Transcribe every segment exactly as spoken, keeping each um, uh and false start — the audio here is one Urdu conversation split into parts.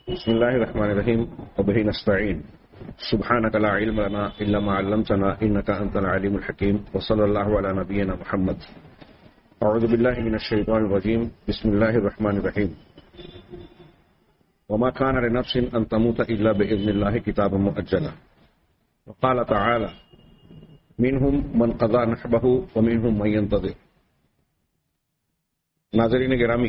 بسم الله الرحمن الرحيم وبه نستعين سبحانك لا علم لنا إلا ما علمتنا إنك أنت العليم الحكيم وصلى الله على نبينا محمد. أعوذ بالله من الشيطان الرجيم. بسم الله الرحمن الرحيم. وما كان لنفس أن تموت إلا بإذن الله كتابا مؤجلا. وقال تعالى منهم من قضى نحبه ومنهم من ينتظر. ناظرین گرامی،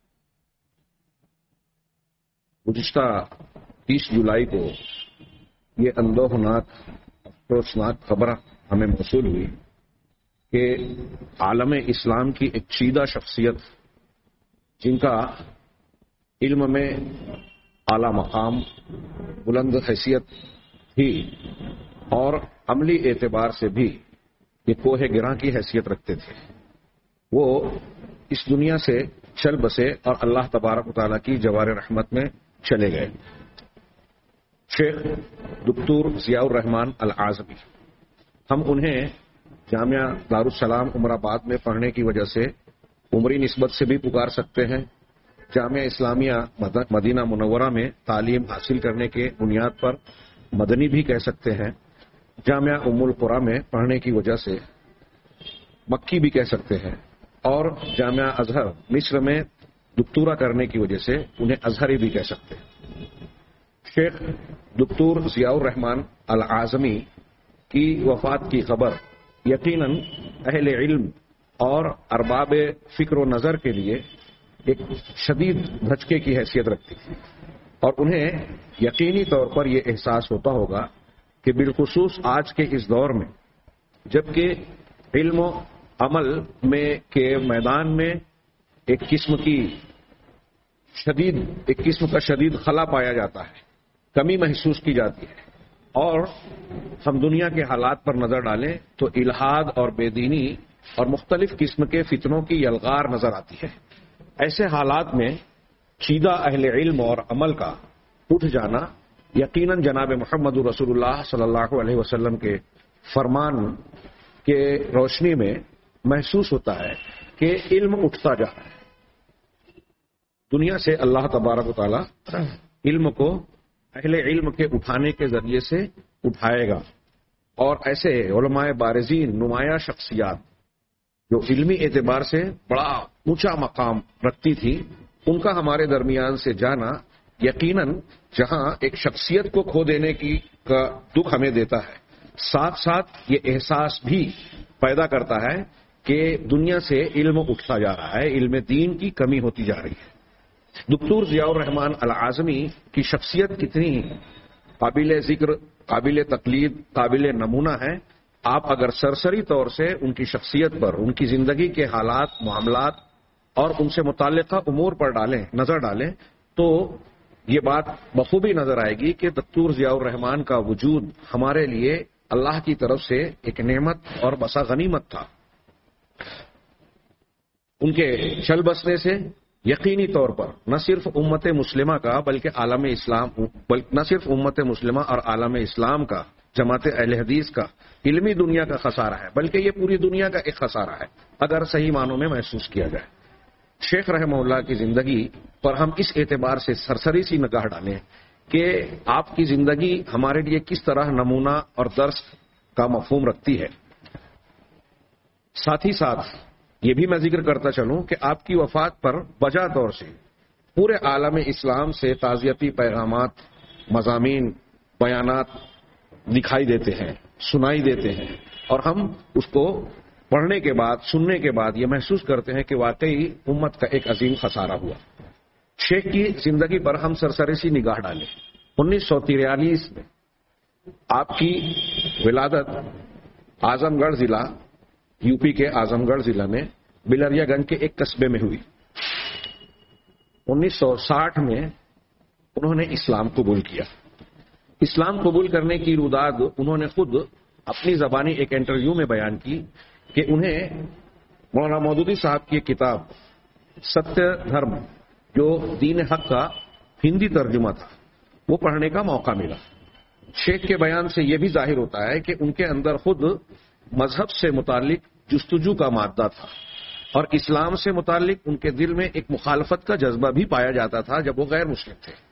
گزشتہ تیس جولائی کو یہ اندوہناک افسوسناک خبر ہمیں موصول ہوئی کہ عالم اسلام کی ایک چیدہ شخصیت، جن کا علم میں اعلی مقام، بلند حیثیت تھی اور عملی اعتبار سے بھی یہ کوہ گراں کی حیثیت رکھتے تھے، وہ اس دنیا سے چل بسے اور اللہ تبارک و تعالیٰ کی جوار رحمت میں چلے گئے. شیخ دکتور ضیاء الرحمان العازمی، ہم انہیں جامعہ دارالسلام عمر آباد میں پڑھنے کی وجہ سے عمری نسبت سے بھی پکار سکتے ہیں، جامعہ اسلامیہ مدینہ منورہ میں تعلیم حاصل کرنے کے بنیاد پر مدنی بھی کہہ سکتے ہیں، جامعہ ام القری میں پڑھنے کی وجہ سے مکی بھی کہہ سکتے ہیں، اور جامعہ ازہر مصر میں دکتورا کرنے کی وجہ سے انہیں ازہری بھی کہہ سکتے ہیں. شیخ دکتور ضیاء الرحمان العازمی کی وفات کی خبر یقیناً اہل علم اور ارباب فکر و نظر کے لیے ایک شدید دھچکے کی حیثیت رکھتی تھی، اور انہیں یقینی طور پر یہ احساس ہوتا ہوگا کہ بالخصوص آج کے اس دور میں، جبکہ علم و عمل میں کے میدان میں ایک قسم کی شدید ایک قسم کا شدید خلا پایا جاتا ہے، کمی محسوس کی جاتی ہے، اور ہم دنیا کے حالات پر نظر ڈالیں تو الحاد اور بے دینی اور مختلف قسم کے فتنوں کی یلغار نظر آتی ہے. ایسے حالات میں چیدہ اہل علم اور عمل کا اٹھ جانا یقیناً جناب محمد رسول اللہ صلی اللہ علیہ وسلم کے فرمان کے روشنی میں محسوس ہوتا ہے کہ علم اٹھتا جا رہا ہے. دنیا سے اللہ تبارک و تعالی علم کو اہل علم کے اٹھانے کے ذریعے سے اٹھائے گا، اور ایسے علماء بارزین، نمایاں شخصیات جو علمی اعتبار سے بڑا اونچا مقام رکھتی تھی، ان کا ہمارے درمیان سے جانا یقیناً جہاں ایک شخصیت کو کھو دینے کی کا دکھ ہمیں دیتا ہے، ساتھ ساتھ یہ احساس بھی پیدا کرتا ہے کہ دنیا سے علم اٹھتا جا رہا ہے، علم دین کی کمی ہوتی جا رہی ہے. دکتور ضیاء الرحمان العازمی کی شخصیت کتنی قابل ذکر، قابل تقلید، قابل نمونہ ہے. آپ اگر سرسری طور سے ان کی شخصیت پر، ان کی زندگی کے حالات، معاملات اور ان سے متعلقہ امور پر ڈالیں نظر ڈالیں تو یہ بات بخوبی نظر آئے گی کہ دکتور ضیاء الرحمان کا وجود ہمارے لیے اللہ کی طرف سے ایک نعمت اور بسا غنیمت تھا. ان کے چل بسنے سے یقینی طور پر نہ صرف امت مسلمہ کا بلکہ عالم اسلام نہ صرف امت مسلمہ اور عالم اسلام کا، جماعت اہل حدیث کا علمی دنیا کا خسارہ ہے، بلکہ یہ پوری دنیا کا ایک خسارہ ہے اگر صحیح معنوں میں محسوس کیا جائے. شیخ رحمہ اللہ کی زندگی پر ہم اس اعتبار سے سرسری سی نگاہ ڈالیں کہ آپ کی زندگی ہمارے لیے کس طرح نمونہ اور درس کا مفہوم رکھتی ہے. ساتھ ہی ساتھ یہ بھی میں ذکر کرتا چلوں کہ آپ کی وفات پر بجا طور سے پورے عالم اسلام سے تعزیتی پیغامات، مضامین، بیانات دکھائی دیتے ہیں، سنائی دیتے ہیں، اور ہم اس کو پڑھنے کے بعد، سننے کے بعد یہ محسوس کرتے ہیں کہ واقعی امت کا ایک عظیم خسارہ ہوا. شیخ کی زندگی پر ہم سرسری سی نگاہ ڈالیں. انیس سو تریالیس میں آپ کی ولادت اعظم گڑھ ضلع، یو پی کے اعظم گڑھ ضلع میں بلریا گنج کے ایک قصبے میں ہوئی. انیس سو ساٹھ میں انہوں نے اسلام قبول کیا. اسلام قبول کرنے کی روداد انہوں نے خود اپنی زبانی ایک انٹرویو میں بیان کی کہ انہیں مولانا مودودی صاحب کی کتاب ستیہ دھرم، جو دین حق کا ہندی ترجمہ تھا، وہ پڑھنے کا موقع ملا. شیخ کے بیان سے یہ بھی ظاہر ہوتا ہے کہ ان کے اندر خود مذہب سے متعلق جستجو کا مادہ تھا، اور اسلام سے متعلق ان کے دل میں ایک مخالفت کا جذبہ بھی پایا جاتا تھا جب وہ غیر مسلم تھے.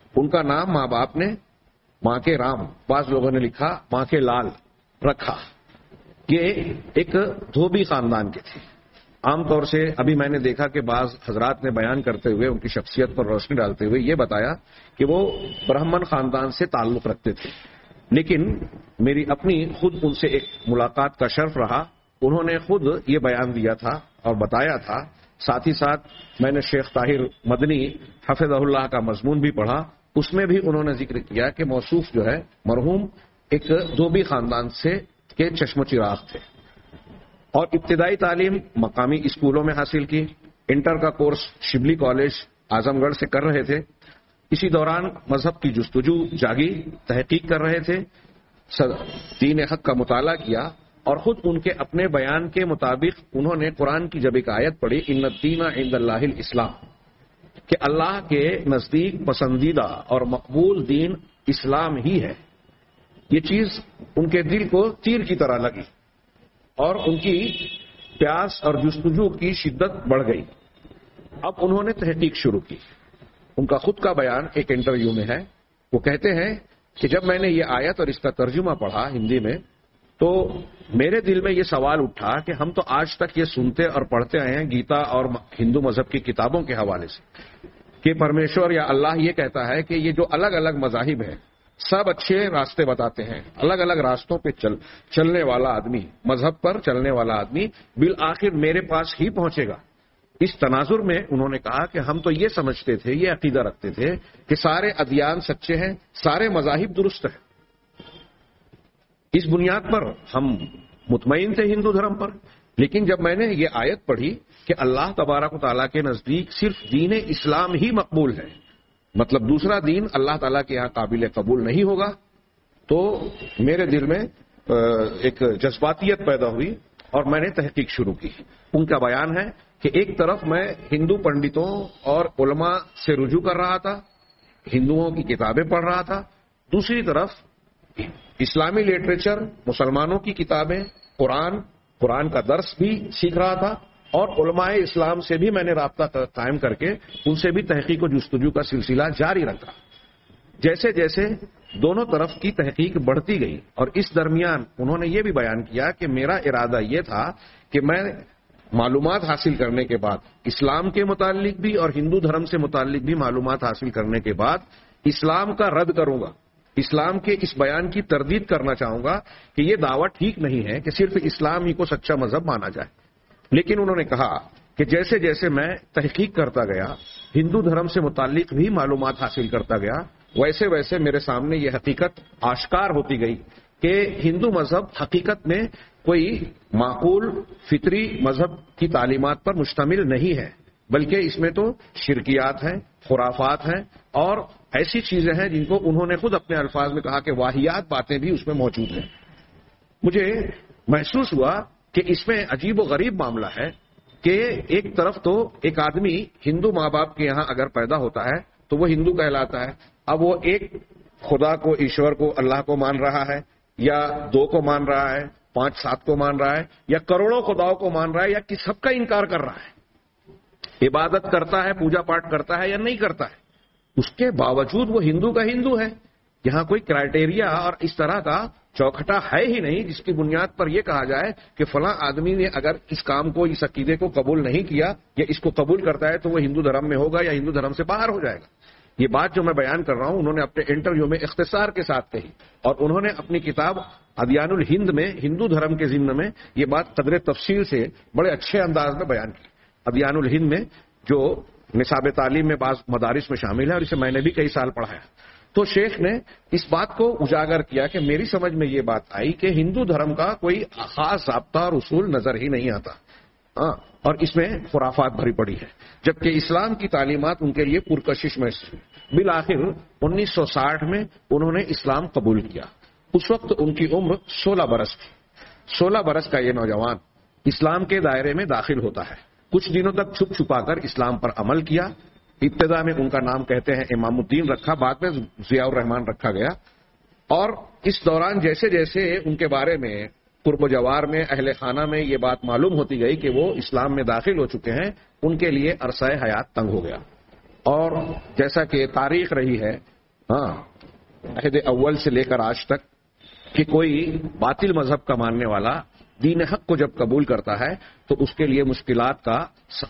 ان کا نام ماں باپ نے ماں کے رام، بعض لوگوں نے لکھا ماں کے لال رکھا. یہ ایک دھوبی خاندان کے تھے. عام طور سے ابھی میں نے دیکھا کہ بعض حضرات نے بیان کرتے ہوئے ان کی شخصیت پر روشنی ڈالتے ہوئے یہ بتایا کہ وہ برہمن خاندان سے تعلق رکھتے تھے، لیکن میری اپنی خود ان سے ایک ملاقات کا شرف رہا. انہوں نے خود یہ بیان دیا تھا اور بتایا تھا. ساتھ ہی ساتھ میں نے شیخ طاہر مدنی حفظہ اللہ کا مضمون بھی پڑھا، اس میں بھی انہوں نے ذکر کیا کہ موصوف جو ہے مرحوم ایک دھوبی خاندان سے کے چشم و چراغ تھے، اور ابتدائی تعلیم مقامی اسکولوں میں حاصل کی. انٹر کا کورس شبلی کالج اعظم گڑھ سے کر رہے تھے. اسی دوران مذہب کی جستجو جاگی، تحقیق کر رہے تھے، دین حق کا مطالعہ کیا، اور خود ان کے اپنے بیان کے مطابق انہوں نے قرآن کی جب ایک آیت پڑھی ان الدین عند اللہ الاسلام، کہ اللہ کے نزدیک پسندیدہ اور مقبول دین اسلام ہی ہے. یہ چیز ان کے دل کو تیر کی طرح لگی اور ان کی پیاس اور جستجو کی شدت بڑھ گئی. اب انہوں نے تحقیق شروع کی. ان کا خود کا بیان ایک انٹرویو میں ہے. وہ کہتے ہیں کہ جب میں نے یہ آیت اور اس کا ترجمہ پڑھا ہندی میں تو میرے دل میں یہ سوال اٹھا کہ ہم تو آج تک یہ سنتے اور پڑھتے آئے ہیں گیتا اور ہندو مذہب کی کتابوں کے حوالے سے کہ پرمیشور یا اللہ یہ کہتا ہے کہ یہ جو الگ الگ مذاہب ہیں سب اچھے راستے بتاتے ہیں، الگ الگ راستوں پہ چل چلنے والا آدمی، مذہب پر چلنے والا آدمی بالآخر میرے پاس ہی پہنچے گا. اس تناظر میں انہوں نے کہا کہ ہم تو یہ سمجھتے تھے، یہ عقیدہ رکھتے تھے کہ سارے ادیان سچے ہیں، سارے مذاہب درست ہیں. اس بنیاد پر ہم مطمئن تھے ہندو دھرم پر. لیکن جب میں نے یہ آیت پڑھی کہ اللہ تبارک و تعالیٰ کے نزدیک صرف دین اسلام ہی مقبول ہے، مطلب دوسرا دین اللہ تعالیٰ کے یہاں قابل قبول نہیں ہوگا، تو میرے دل میں ایک جذباتیت پیدا ہوئی اور میں نے تحقیق شروع کی. ان کا بیان ہے کہ ایک طرف میں ہندو پنڈتوں اور علماء سے رجوع کر رہا تھا، ہندوؤں کی کتابیں پڑھ رہا تھا، دوسری طرف اسلامی لٹریچر، مسلمانوں کی کتابیں، قرآن قرآن کا درس بھی سیکھ رہا تھا، اور علماء اسلام سے بھی میں نے رابطہ قائم کر کے ان سے بھی تحقیق و جستجو کا سلسلہ جاری رکھا. جیسے جیسے دونوں طرف کی تحقیق بڑھتی گئی اور اس درمیان انہوں نے یہ بھی بیان کیا کہ میرا ارادہ یہ تھا کہ میں معلومات حاصل کرنے کے بعد اسلام کے متعلق بھی اور ہندو دھرم سے متعلق بھی معلومات حاصل کرنے کے بعد اسلام کا رد کروں گا، اسلام کے اس بیان کی تردید کرنا چاہوں گا کہ یہ دعویٰ ٹھیک نہیں ہے کہ صرف اسلام ہی کو سچا مذہب مانا جائے. لیکن انہوں نے کہا کہ جیسے جیسے میں تحقیق کرتا گیا، ہندو دھرم سے متعلق بھی معلومات حاصل کرتا گیا، ویسے ویسے میرے سامنے یہ حقیقت آشکار ہوتی گئی کہ ہندو مذہب حقیقت میں کوئی معقول فطری مذہب کی تعلیمات پر مشتمل نہیں ہے، بلکہ اس میں تو شرکیات ہیں، خرافات ہیں اور ایسی چیزیں ہیں جن کو انہوں نے خود اپنے الفاظ میں کہا کہ واہیات باتیں بھی اس میں موجود ہیں. مجھے محسوس ہوا کہ اس میں عجیب و غریب معاملہ ہے کہ ایک طرف تو ایک آدمی ہندو ماں باپ کے یہاں اگر پیدا ہوتا ہے تو وہ ہندو کہلاتا ہے. اب وہ ایک خدا کو، ایشور کو، اللہ کو مان رہا ہے، یا دو کو مان رہا ہے، پانچ سات کو مان رہا ہے، یا کروڑوں خداؤں کو مان رہا ہے، یا کس سب کا انکار کر رہا ہے، عبادت کرتا ہے، پوجا پاٹ کرتا ہے یا نہیں کرتا ہے، اس کے باوجود وہ ہندو کا ہندو ہے. یہاں کوئی کرائٹیریا اور اس طرح کا چوکھٹا ہے ہی نہیں جس کی بنیاد پر یہ کہا جائے کہ فلاں آدمی نے اگر اس کام کو، اس عقیدے کو قبول نہیں کیا یا اس کو قبول کرتا ہے تو وہ ہندو دھرم میں ہوگا یا ہندو دھرم سے باہر ہو جائے گا. یہ بات جو میں بیان کر رہا ہوں انہوں نے اپنے انٹرویو میں اختصار کے ساتھ کہی، اور انہوں نے اپنی کتاب ادیان الہند میں ہندو دھرم کے ضمن میں یہ بات قدر تفصیل سے بڑے اچھے انداز میں بیان کی. ادیان الہند میں جو نصاب تعلیم میں بعض مدارس میں شامل ہے اور اسے میں نے بھی کئی سال پڑھایا، تو شیخ نے اس بات کو اجاگر کیا کہ میری سمجھ میں یہ بات آئی کہ ہندو دھرم کا کوئی خاص ضابطہ اور اصول نظر ہی نہیں آتا، ہاں، اور اس میں خرافات بھری پڑی ہے، جبکہ اسلام کی تعلیمات ان کے لیے پرکشش محسوس ہوئی. بالآخر انیس سو ساٹھ میں انہوں نے اسلام قبول کیا. اس وقت ان کی عمر سولہ برس تھی. سولہ برس کا یہ نوجوان اسلام کے دائرے میں داخل ہوتا ہے. کچھ دنوں تک چھپ چھپا کر اسلام پر عمل کیا. ابتدا میں ان کا نام کہتے ہیں امام الدین رکھا، بعد میں ضیاء الرحمان رکھا گیا، اور اس دوران جیسے جیسے ان کے بارے میں قرب و جوار میں، اہل خانہ میں یہ بات معلوم ہوتی گئی کہ وہ اسلام میں داخل ہو چکے ہیں، ان کے لیے عرصہ حیات تنگ ہو گیا. اور جیسا کہ تاریخ رہی ہے ہاں عہد اول سے لے کر آج تک کہ کوئی باطل مذہب کا ماننے والا دین حق کو جب قبول کرتا ہے تو اس کے لیے مشکلات کا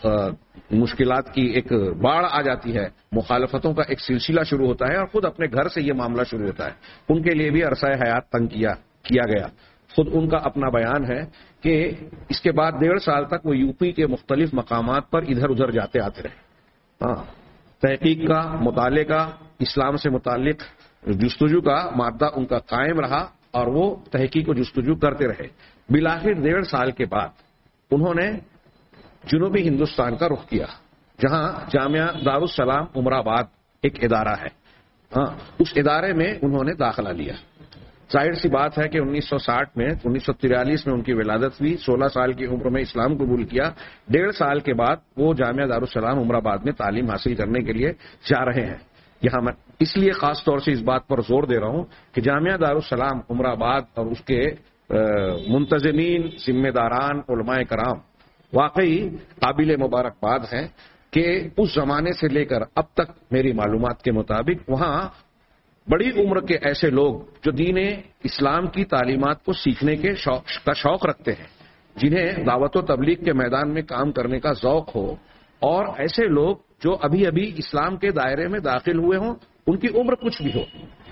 مشکلات کی ایک باڑھ آ جاتی ہے، مخالفتوں کا ایک سلسلہ شروع ہوتا ہے، اور خود اپنے گھر سے یہ معاملہ شروع ہوتا ہے. ان کے لیے بھی عرصہ حیات تنگ کیا کیا گیا. خود ان کا اپنا بیان ہے کہ اس کے بعد ڈیڑھ سال تک وہ یو پی کے مختلف مقامات پر ادھر ادھر جاتے آتے رہے. ہاں تحقیق کا، مطالعے کا، اسلام سے متعلق جستجو کا مادہ ان کا قائم رہا اور وہ تحقیق و جستجو کرتے رہے. بالآخر ڈیڑھ سال کے بعد انہوں نے جنوبی ہندوستان کا رخ کیا، جہاں جامعہ دارالسلام عمر آباد ایک ادارہ ہے. ہاں اس ادارے میں انہوں نے داخلہ لیا. ظاہر سی بات ہے کہ انیس سو ساٹھ میں انیس سو تریالیس میں ان کی ولادت ہوئی، سولہ سال کی عمر میں اسلام قبول کیا. ڈیڑھ سال کے بعد وہ جامعہ دارالسلام عمر آباد میں تعلیم حاصل کرنے کے لیے جا رہے ہیں. یہاں میں اس لیے خاص طور سے اس بات پر زور دے رہا ہوں کہ جامعہ دارالسلام عمر آباد اور اس کے منتظمین، ذمہ داران، علماء کرام واقعی قابل مبارکباد ہیں کہ اس زمانے سے لے کر اب تک میری معلومات کے مطابق وہاں بڑی عمر کے ایسے لوگ جو دین اسلام کی تعلیمات کو سیکھنے کے شوق کا شوق رکھتے ہیں، جنہیں دعوت و تبلیغ کے میدان میں کام کرنے کا ذوق ہو، اور ایسے لوگ جو ابھی ابھی اسلام کے دائرے میں داخل ہوئے ہوں، ان کی عمر کچھ بھی ہو،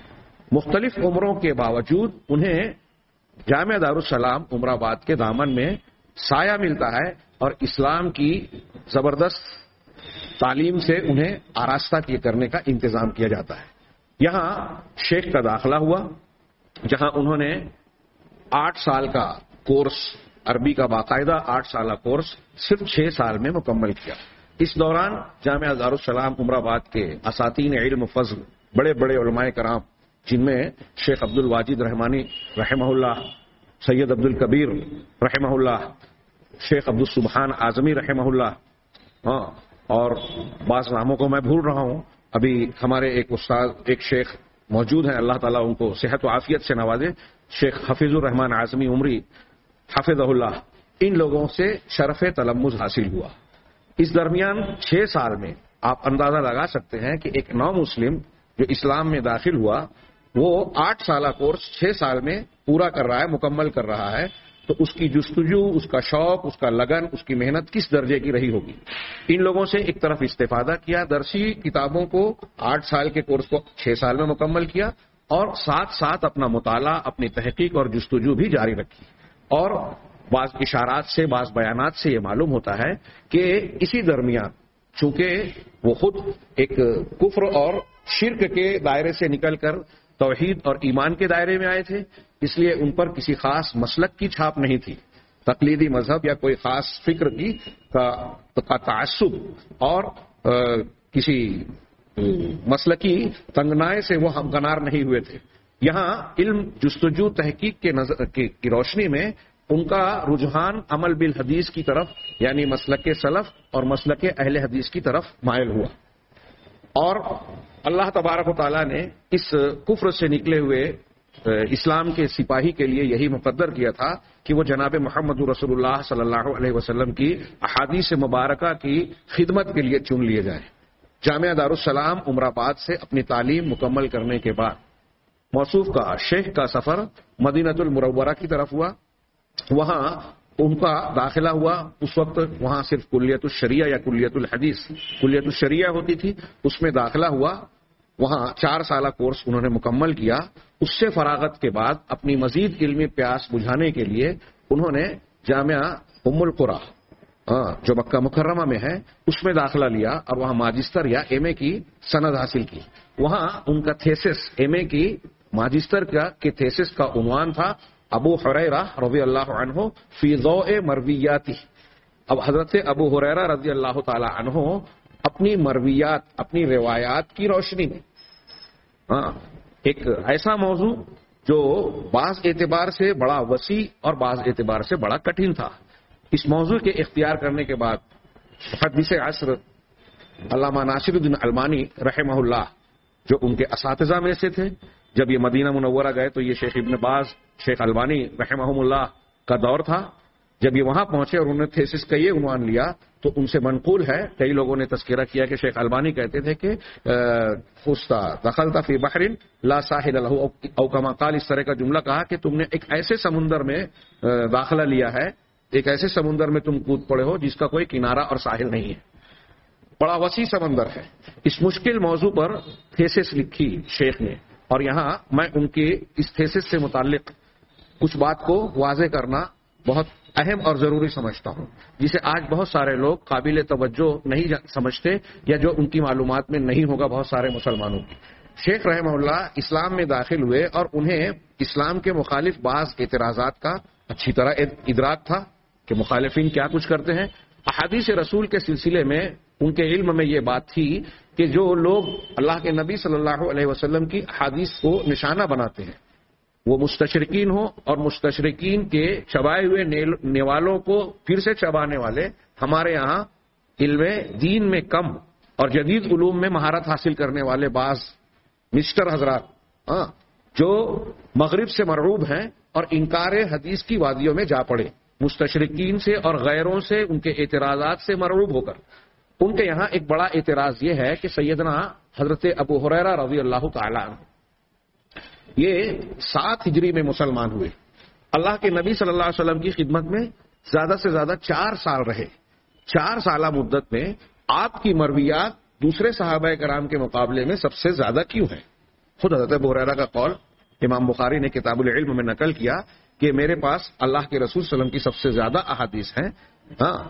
مختلف عمروں کے باوجود انہیں جامعہ دارالسلام عمر آباد کے دامن میں سایہ ملتا ہے اور اسلام کی زبردست تعلیم سے انہیں آراستہ کرنے کا انتظام کیا جاتا ہے. یہاں شیخ کا داخلہ ہوا، جہاں انہوں نے آٹھ سال کا کورس، عربی کا باقاعدہ آٹھ سالہ کورس صرف چھ سال میں مکمل کیا. اس دوران جامعہ دارالسلام عمر آباد کے اساتین علم و فضل، بڑے بڑے علماء کرام، جن میں شیخ عبد الواجد رحمانی رحمہ اللہ، سید عبد الکبیر رحمہ اللہ، شیخ عبد السبحان اعظمی رحمہ اللہ، ہاں اور بعض ناموں کو میں بھول رہا ہوں. ابھی ہمارے ایک استاد، ایک شیخ موجود ہیں، اللہ تعالیٰ ان کو صحت و عافیت سے نوازے، شیخ حفیظ الرحمان اعظمی عمری حفظہ اللہ. ان لوگوں سے شرف تلمذ حاصل ہوا. اس درمیان چھ سال میں آپ اندازہ لگا سکتے ہیں کہ ایک نو مسلم جو اسلام میں داخل ہوا وہ آٹھ سالہ کورس چھ سال میں پورا کر رہا ہے، مکمل کر رہا ہے، تو اس کی جستجو، اس کا شوق، اس کا لگن، اس کی محنت کس درجے کی رہی ہوگی. ان لوگوں سے ایک طرف استفادہ کیا، درسی کتابوں کو آٹھ سال کے کورس کو چھ سال میں مکمل کیا، اور ساتھ ساتھ اپنا مطالعہ، اپنی تحقیق اور جستجو بھی جاری رکھی. اور بعض اشارات سے، بعض بیانات سے یہ معلوم ہوتا ہے کہ اسی درمیان چونکہ وہ خود ایک کفر اور شرک کے دائرے سے نکل کر توحید اور ایمان کے دائرے میں آئے تھے، اس لیے ان پر کسی خاص مسلک کی چھاپ نہیں تھی، تقلیدی مذہب یا کوئی خاص فکر کی کا تعصب اور کسی مسلکی تنگنائے سے وہ ہمکنار نہیں ہوئے تھے. یہاں علم، جستجو، تحقیق کے نظر کی روشنی میں ان کا رجحان عمل بالحدیث کی طرف، یعنی مسلک سلف اور مسلک اہل حدیث کی طرف مائل ہوا. اور اللہ تبارک و تعالیٰ نے اس کفر سے نکلے ہوئے اسلام کے سپاہی کے لیے یہی مقدر کیا تھا کہ وہ جناب محمد رسول اللہ صلی اللہ علیہ وسلم کی احادیث مبارکہ کی خدمت کے لیے چن لیے جائیں. جامعہ دارالسلام عمر آباد سے اپنی تعلیم مکمل کرنے کے بعد موصوف کا شیخ کا سفر مدینہ المنورہ کی طرف ہوا. وہاں ان کا داخلہ ہوا. اس وقت وہاں صرف کلیت الشریعہ یا کلیت الحدیث، کلیت الشریعہ ہوتی تھی، اس میں داخلہ ہوا. وہاں چار سالہ کورس انہوں نے مکمل کیا. اس سے فراغت کے بعد اپنی مزید علمی پیاس بجھانے کے لیے انہوں نے جامعہ ام القری جو مکہ مکرمہ میں ہے اس میں داخلہ لیا اور وہاں ماجسٹر یا ایم اے کی سند حاصل کی. وہاں ان کا تھیسس، ایم اے کی ماجسٹر کا کے تھیسس کا عنوان تھا ابو ہریرہ رضی اللہ عنہ فی ضوء مرویاتی. اب حضرت ابو ہریرہ رضی اللہ تعالی عنہ اپنی مرویات، اپنی روایات کی روشنی میں، ہاں ایک ایسا موضوع جو بعض اعتبار سے بڑا وسیع اور بعض اعتبار سے بڑا کٹھن تھا، اس موضوع کے اختیار کرنے کے بعد محدث عصر علامہ ناصر الدین البانی رحمہ اللہ جو ان کے اساتذہ میں سے تھے، جب یہ مدینہ منورہ گئے تو یہ شیخ ابن باز، شیخ البانی رحمہم اللہ کا دور تھا. جب یہ وہاں پہنچے اور انہوں نے تھیسس کا یہ عنوان لیا تو ان سے منقول ہے، کئی لوگوں نے تذکرہ کیا کہ شیخ البانی کہتے تھے کہ فستا دخلتا فی بحر لا ساحل له او کما قال، اس طرح کا جملہ کہا کہ تم نے ایک ایسے سمندر میں داخلہ لیا ہے، ایک ایسے سمندر میں تم کود پڑے ہو جس کا کوئی کنارہ اور ساحل نہیں ہے، بڑا وسیع سمندر ہے۔ اس مشکل موضوع پر تھیسس لکھی شیخ نے، اور یہاں میں ان کے اس تھیسس سے متعلق کچھ بات کو واضح کرنا بہت اہم اور ضروری سمجھتا ہوں، جسے آج بہت سارے لوگ قابل توجہ نہیں سمجھتے یا جو ان کی معلومات میں نہیں ہوگا بہت سارے مسلمانوں کی۔ شیخ رحمہ اللہ اسلام میں داخل ہوئے اور انہیں اسلام کے مخالف بعض اعتراضات کا اچھی طرح ادراک تھا کہ مخالفین کیا کچھ کرتے ہیں۔ احادیث رسول کے سلسلے میں ان کے علم میں یہ بات تھی کہ جو لوگ اللہ کے نبی صلی اللہ علیہ وسلم کی احادیث کو نشانہ بناتے ہیں وہ مستشرقین ہوں، اور مستشرقین کے چبائے ہوئے نیوالوں کو پھر سے چبانے والے ہمارے یہاں علم دین میں کم اور جدید علوم میں مہارت حاصل کرنے والے بعض مسٹر حضرات ہاں جو مغرب سے مرعوب ہیں اور انکار حدیث کی وادیوں میں جا پڑے، مستشرقین سے اور غیروں سے ان کے اعتراضات سے مرعوب ہو کر۔ ان کے یہاں ایک بڑا اعتراض یہ ہے کہ سیدنا حضرت ابو ہریرہ رضی اللہ تعالی عنہ یہ سات ہجری میں مسلمان ہوئے، اللہ کے نبی صلی اللہ علیہ وسلم کی خدمت میں زیادہ سے زیادہ چار سال رہے۔ چار سالہ مدت میں آپ کی مرویات دوسرے صحابہ کرام کے مقابلے میں سب سے زیادہ کیوں ہیں؟ خود حضرت ابو ہریرہ کا قول امام بخاری نے کتاب العلم میں نقل کیا کہ میرے پاس اللہ کے رسول صلی اللہ علیہ وسلم کی سب سے زیادہ احادیث ہیں، ہاں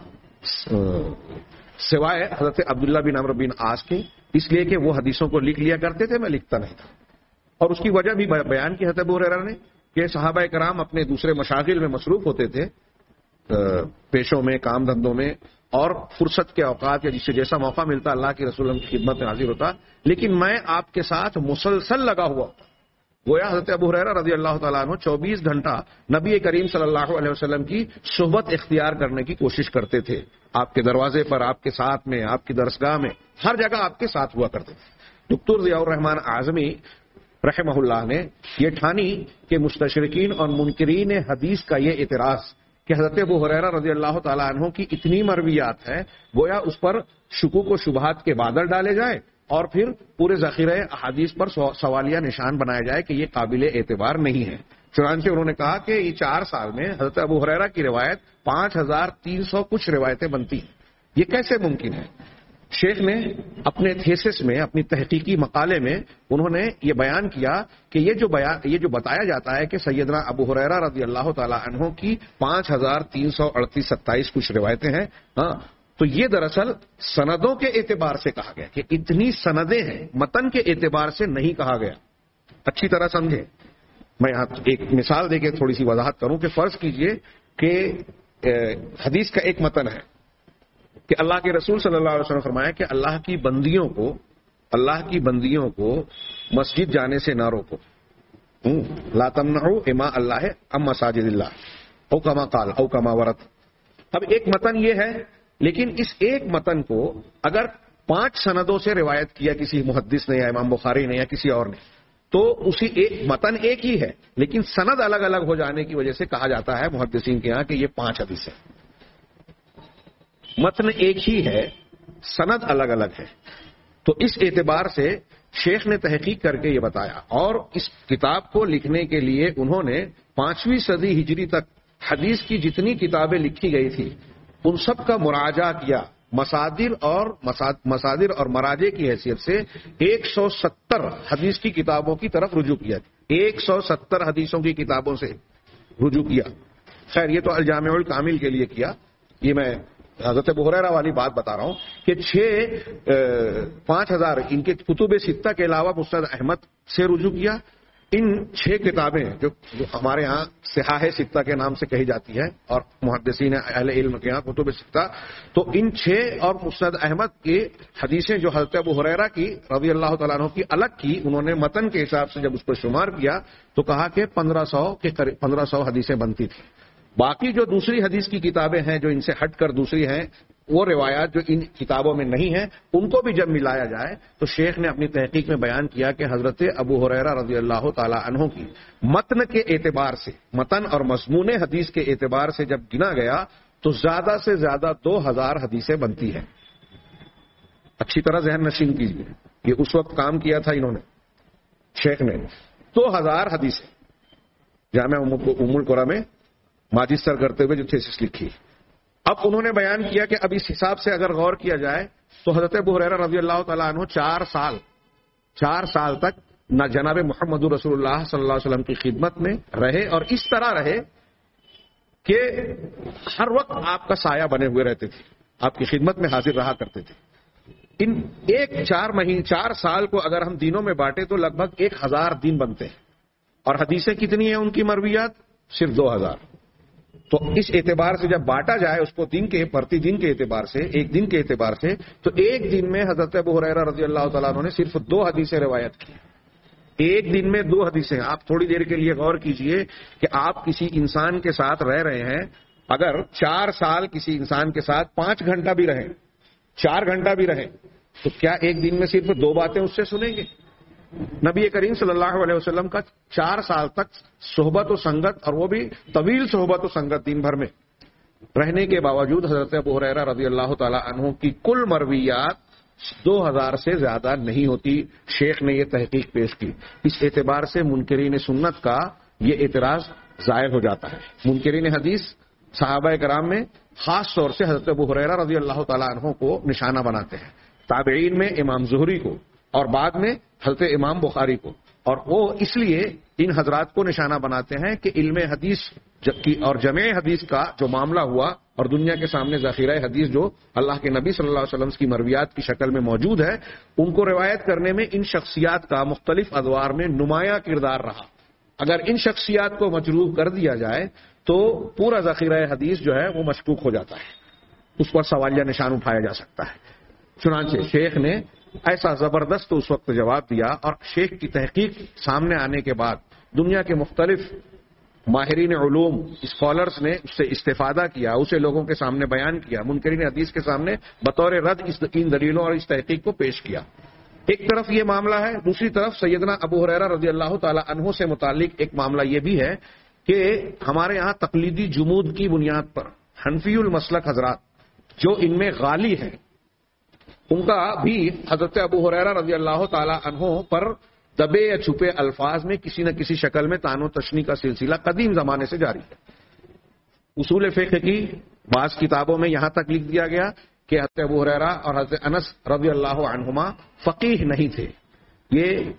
سوائے حضرت عبداللہ بن عمرو بن عاص کے، اس لیے کہ وہ حدیثوں کو لکھ لیا کرتے تھے، میں لکھتا نہیں تھا۔ اور اس کی وجہ بھی بیان کی حضرت ابو ہریرہ نے کہ صحابہ کرام اپنے دوسرے مشاغل میں مصروف ہوتے تھے، پیشوں میں، کام دھندوں میں، اور فرصت کے اوقات یا جسے جیسا موقع ملتا اللہ کے رسول کی خدمت میں حاضر ہوتا، لیکن میں آپ کے ساتھ مسلسل لگا ہوا ہوتا۔ گویا حضرت ابو ہریرہ رضی اللہ تعالیٰ عنہ چوبیس گھنٹہ نبی کریم صلی اللہ علیہ وسلم کی صحبت اختیار کرنے کی کوشش کرتے تھے، آپ کے دروازے پر، آپ کے ساتھ میں، آپ کی درسگاہ میں، ہر جگہ آپ کے ساتھ ہوا کرتے تھے۔ دکتور ضیاء الرحمن اعظمی رحمہ اللہ نے یہ ٹھانی کہ مستشرقین اور منکرین حدیث کا یہ اعتراض کہ حضرت ابو ہریرہ رضی اللہ تعالیٰ عنہ کی اتنی مرویات ہے، گویا اس پر شکوک و شبہات کے بادل ڈالے جائے اور پھر پورے ذخیرہ احادیث پر سوالیہ نشان بنایا جائے کہ یہ قابل اعتبار نہیں ہے۔ چنانچہ انہوں نے کہا کہ یہ چار سال میں حضرت ابو ہریرہ کی روایت پانچ ہزار تین سو کچھ روایتیں بنتی ہیں، یہ کیسے ممکن ہے؟ شیخ نے اپنے تھیسس میں، اپنی تحقیقی مقالے میں انہوں نے یہ بیان کیا کہ یہ جو بیان یہ جو بتایا جاتا ہے کہ سیدنا ابو ہریرہ رضی اللہ تعالی عنہ کی پانچ ہزار تین سو اڑتیس ستائیس کچھ روایتیں ہیں، ہاں تو یہ دراصل سندوں کے اعتبار سے کہا گیا کہ اتنی سندیں ہیں، متن کے اعتبار سے نہیں کہا گیا۔ اچھی طرح سمجھیں، میں یہاں ایک مثال دے کے تھوڑی سی وضاحت کروں کہ فرض کیجئے کہ حدیث کا ایک متن ہے کہ اللہ کے رسول صلی اللہ علیہ وسلم نے فرمایا کہ اللہ کی بندیوں کو اللہ کی بندیوں کو مسجد جانے سے نہ روکو، لا تمنعوا اما اللہ ام مساجد اللہ او کما قال او کما ورد۔ اب ایک متن یہ ہے، لیکن اس ایک متن کو اگر پانچ سندوں سے روایت کیا کسی محدث نے یا امام بخاری نے یا کسی اور نے تو اسی ایک متن ایک ہی ہے، لیکن سند الگ الگ ہو جانے کی وجہ سے کہا جاتا ہے محدثین کے ہاں کہ یہ پانچ حدیث ہے۔ متن ایک ہی ہے، سند الگ الگ ہے۔ تو اس اعتبار سے شیخ نے تحقیق کر کے یہ بتایا، اور اس کتاب کو لکھنے کے لیے انہوں نے پانچویں صدی ہجری تک حدیث کی جتنی کتابیں لکھی گئی تھی ان سب کا مراجعہ کیا، مصادر اور مصادر اور مراجع کی حیثیت سے ایک سو ستر حدیث کی کتابوں کی طرف رجوع کیا، ایک سو ستر حدیثوں کی کتابوں سے رجوع کیا۔ خیر یہ تو الجامع الکامل کے لیے کیا، یہ میں حضرت ابو ہریرہ والی بات بتا رہا ہوں کہ چھ پانچ ہزار ان کے کتب ستہ کے علاوہ مسند احمد سے رجوع کیا۔ ان چھ کتابیں جو ہمارے ہاں صحاح ستہ کے نام سے کہی جاتی ہے اور محدثین اہل علم کے ہاں کتب ستہ، تو ان چھ اور مسند احمد کی حدیثیں جو حضرت ابو ہریرہ کی رضی اللہ تعالیٰ عنہ کی الگ کی، انہوں نے متن کے حساب سے جب اس کو شمار کیا تو کہا کہ پندرہ سو کے قریب پندرہ سو حدیثیں بنتی تھیں۔ باقی جو دوسری حدیث کی کتابیں ہیں جو ان سے ہٹ کر دوسری ہیں، وہ روایات جو ان کتابوں میں نہیں ہیں ان کو بھی جب ملایا جائے تو شیخ نے اپنی تحقیق میں بیان کیا کہ حضرت ابو ہریرہ رضی اللہ تعالی عنہ کی متن کے اعتبار سے، متن اور مضمون حدیث کے اعتبار سے جب گنا گیا تو زیادہ سے زیادہ دو ہزار حدیثیں بنتی ہیں. اچھی طرح ذہن نشین کیجیے، یہ اس وقت کام کیا تھا انہوں نے، شیخ نے دو ہزار حدیثیں جامعہ ام القرآن میں ماجسٹر کرتے ہوئے جو تھیسس لکھی. اب انہوں نے بیان کیا کہ اب اس حساب سے اگر غور کیا جائے تو حضرت ابو ہریرہ رضی اللہ تعالیٰ عنہ چار سال چار سال تک نہ جناب محمد رسول اللہ صلی اللہ علیہ وسلم کی خدمت میں رہے، اور اس طرح رہے کہ ہر وقت آپ کا سایہ بنے ہوئے رہتے تھے، آپ کی خدمت میں حاضر رہا کرتے تھے. ان ایک چار مہینے چار سال کو اگر ہم دنوں میں بانٹے تو لگ بھگ ایک ہزار دن بنتے ہیں، اور حدیثیں کتنی ہیں ان کی مرویات؟ صرف دو ہزار. تو اس اعتبار سے جب بانٹا جائے اس کو دن کے پرتی دن کے اعتبار سے، ایک دن کے اعتبار سے، تو ایک دن میں حضرت ابو ہریرہ رضی اللہ تعالیٰ عنہ نے صرف دو حدیثیں روایت کی. ایک دن میں دو حدیثیں. آپ تھوڑی دیر کے لیے غور کیجئے کہ آپ کسی انسان کے ساتھ رہ رہے ہیں، اگر چار سال کسی انسان کے ساتھ پانچ گھنٹہ بھی رہیں، چار گھنٹہ بھی رہیں، تو کیا ایک دن میں صرف دو باتیں اس سے سنیں گے؟ نبی کریم صلی اللہ علیہ وسلم کا چار سال تک صحبت و سنگت، اور وہ بھی طویل صحبت و سنگت دن بھر میں رہنے کے باوجود حضرت ابو ہریرہ رضی اللہ تعالی عنہ کی کل مرویات دو ہزار سے زیادہ نہیں ہوتی. شیخ نے یہ تحقیق پیش کی. اس اعتبار سے منکرین سنت کا یہ اعتراض ظاہر ہو جاتا ہے. منکرین حدیث صحابہ کرام میں خاص طور سے حضرت ابو ہریرہ رضی اللہ تعالی عنہ کو نشانہ بناتے ہیں، تابعین میں امام زہری کو، اور بعد میں حضرت امام بخاری کو. اور وہ اس لیے ان حضرات کو نشانہ بناتے ہیں کہ علم حدیث کی اور جمع حدیث کا جو معاملہ ہوا اور دنیا کے سامنے ذخیرہ حدیث جو اللہ کے نبی صلی اللہ علیہ وسلم کی مرویات کی شکل میں موجود ہے، ان کو روایت کرنے میں ان شخصیات کا مختلف ادوار میں نمایاں کردار رہا. اگر ان شخصیات کو مجروح کر دیا جائے تو پورا ذخیرہ حدیث جو ہے وہ مشکوک ہو جاتا ہے، اس پر سوالیہ نشان اٹھایا جا سکتا ہے. چنانچہ شیخ نے ایسا زبردست اس وقت جواب دیا، اور شیخ کی تحقیق سامنے آنے کے بعد دنیا کے مختلف ماہرین علوم اسکالرز نے اس سے استفادہ کیا، اسے لوگوں کے سامنے بیان کیا، منکرین حدیث کے سامنے بطور رد ان دلیلوں اور اس تحقیق کو پیش کیا. ایک طرف یہ معاملہ ہے، دوسری طرف سیدنا ابو ہریرہ رضی اللہ تعالی عنہ سے متعلق ایک معاملہ یہ بھی ہے کہ ہمارے یہاں تقلیدی جمود کی بنیاد پر حنفی المسلک حضرات جو ان میں غالی ہیں، ان کا بھی حضرت ابو ہریرہ رضی اللہ تعالی عنہ پر دبے یا چھپے الفاظ میں کسی نہ کسی شکل میں طعن و تشنیع کا سلسلہ قدیم زمانے سے جاری ہے. اصول فقہ کی بعض کتابوں میں یہاں تک لکھ دیا گیا کہ حضرت ابو ہریرہ اور حضرت انس رضی اللہ عنہما فقیہ نہیں تھے. یہ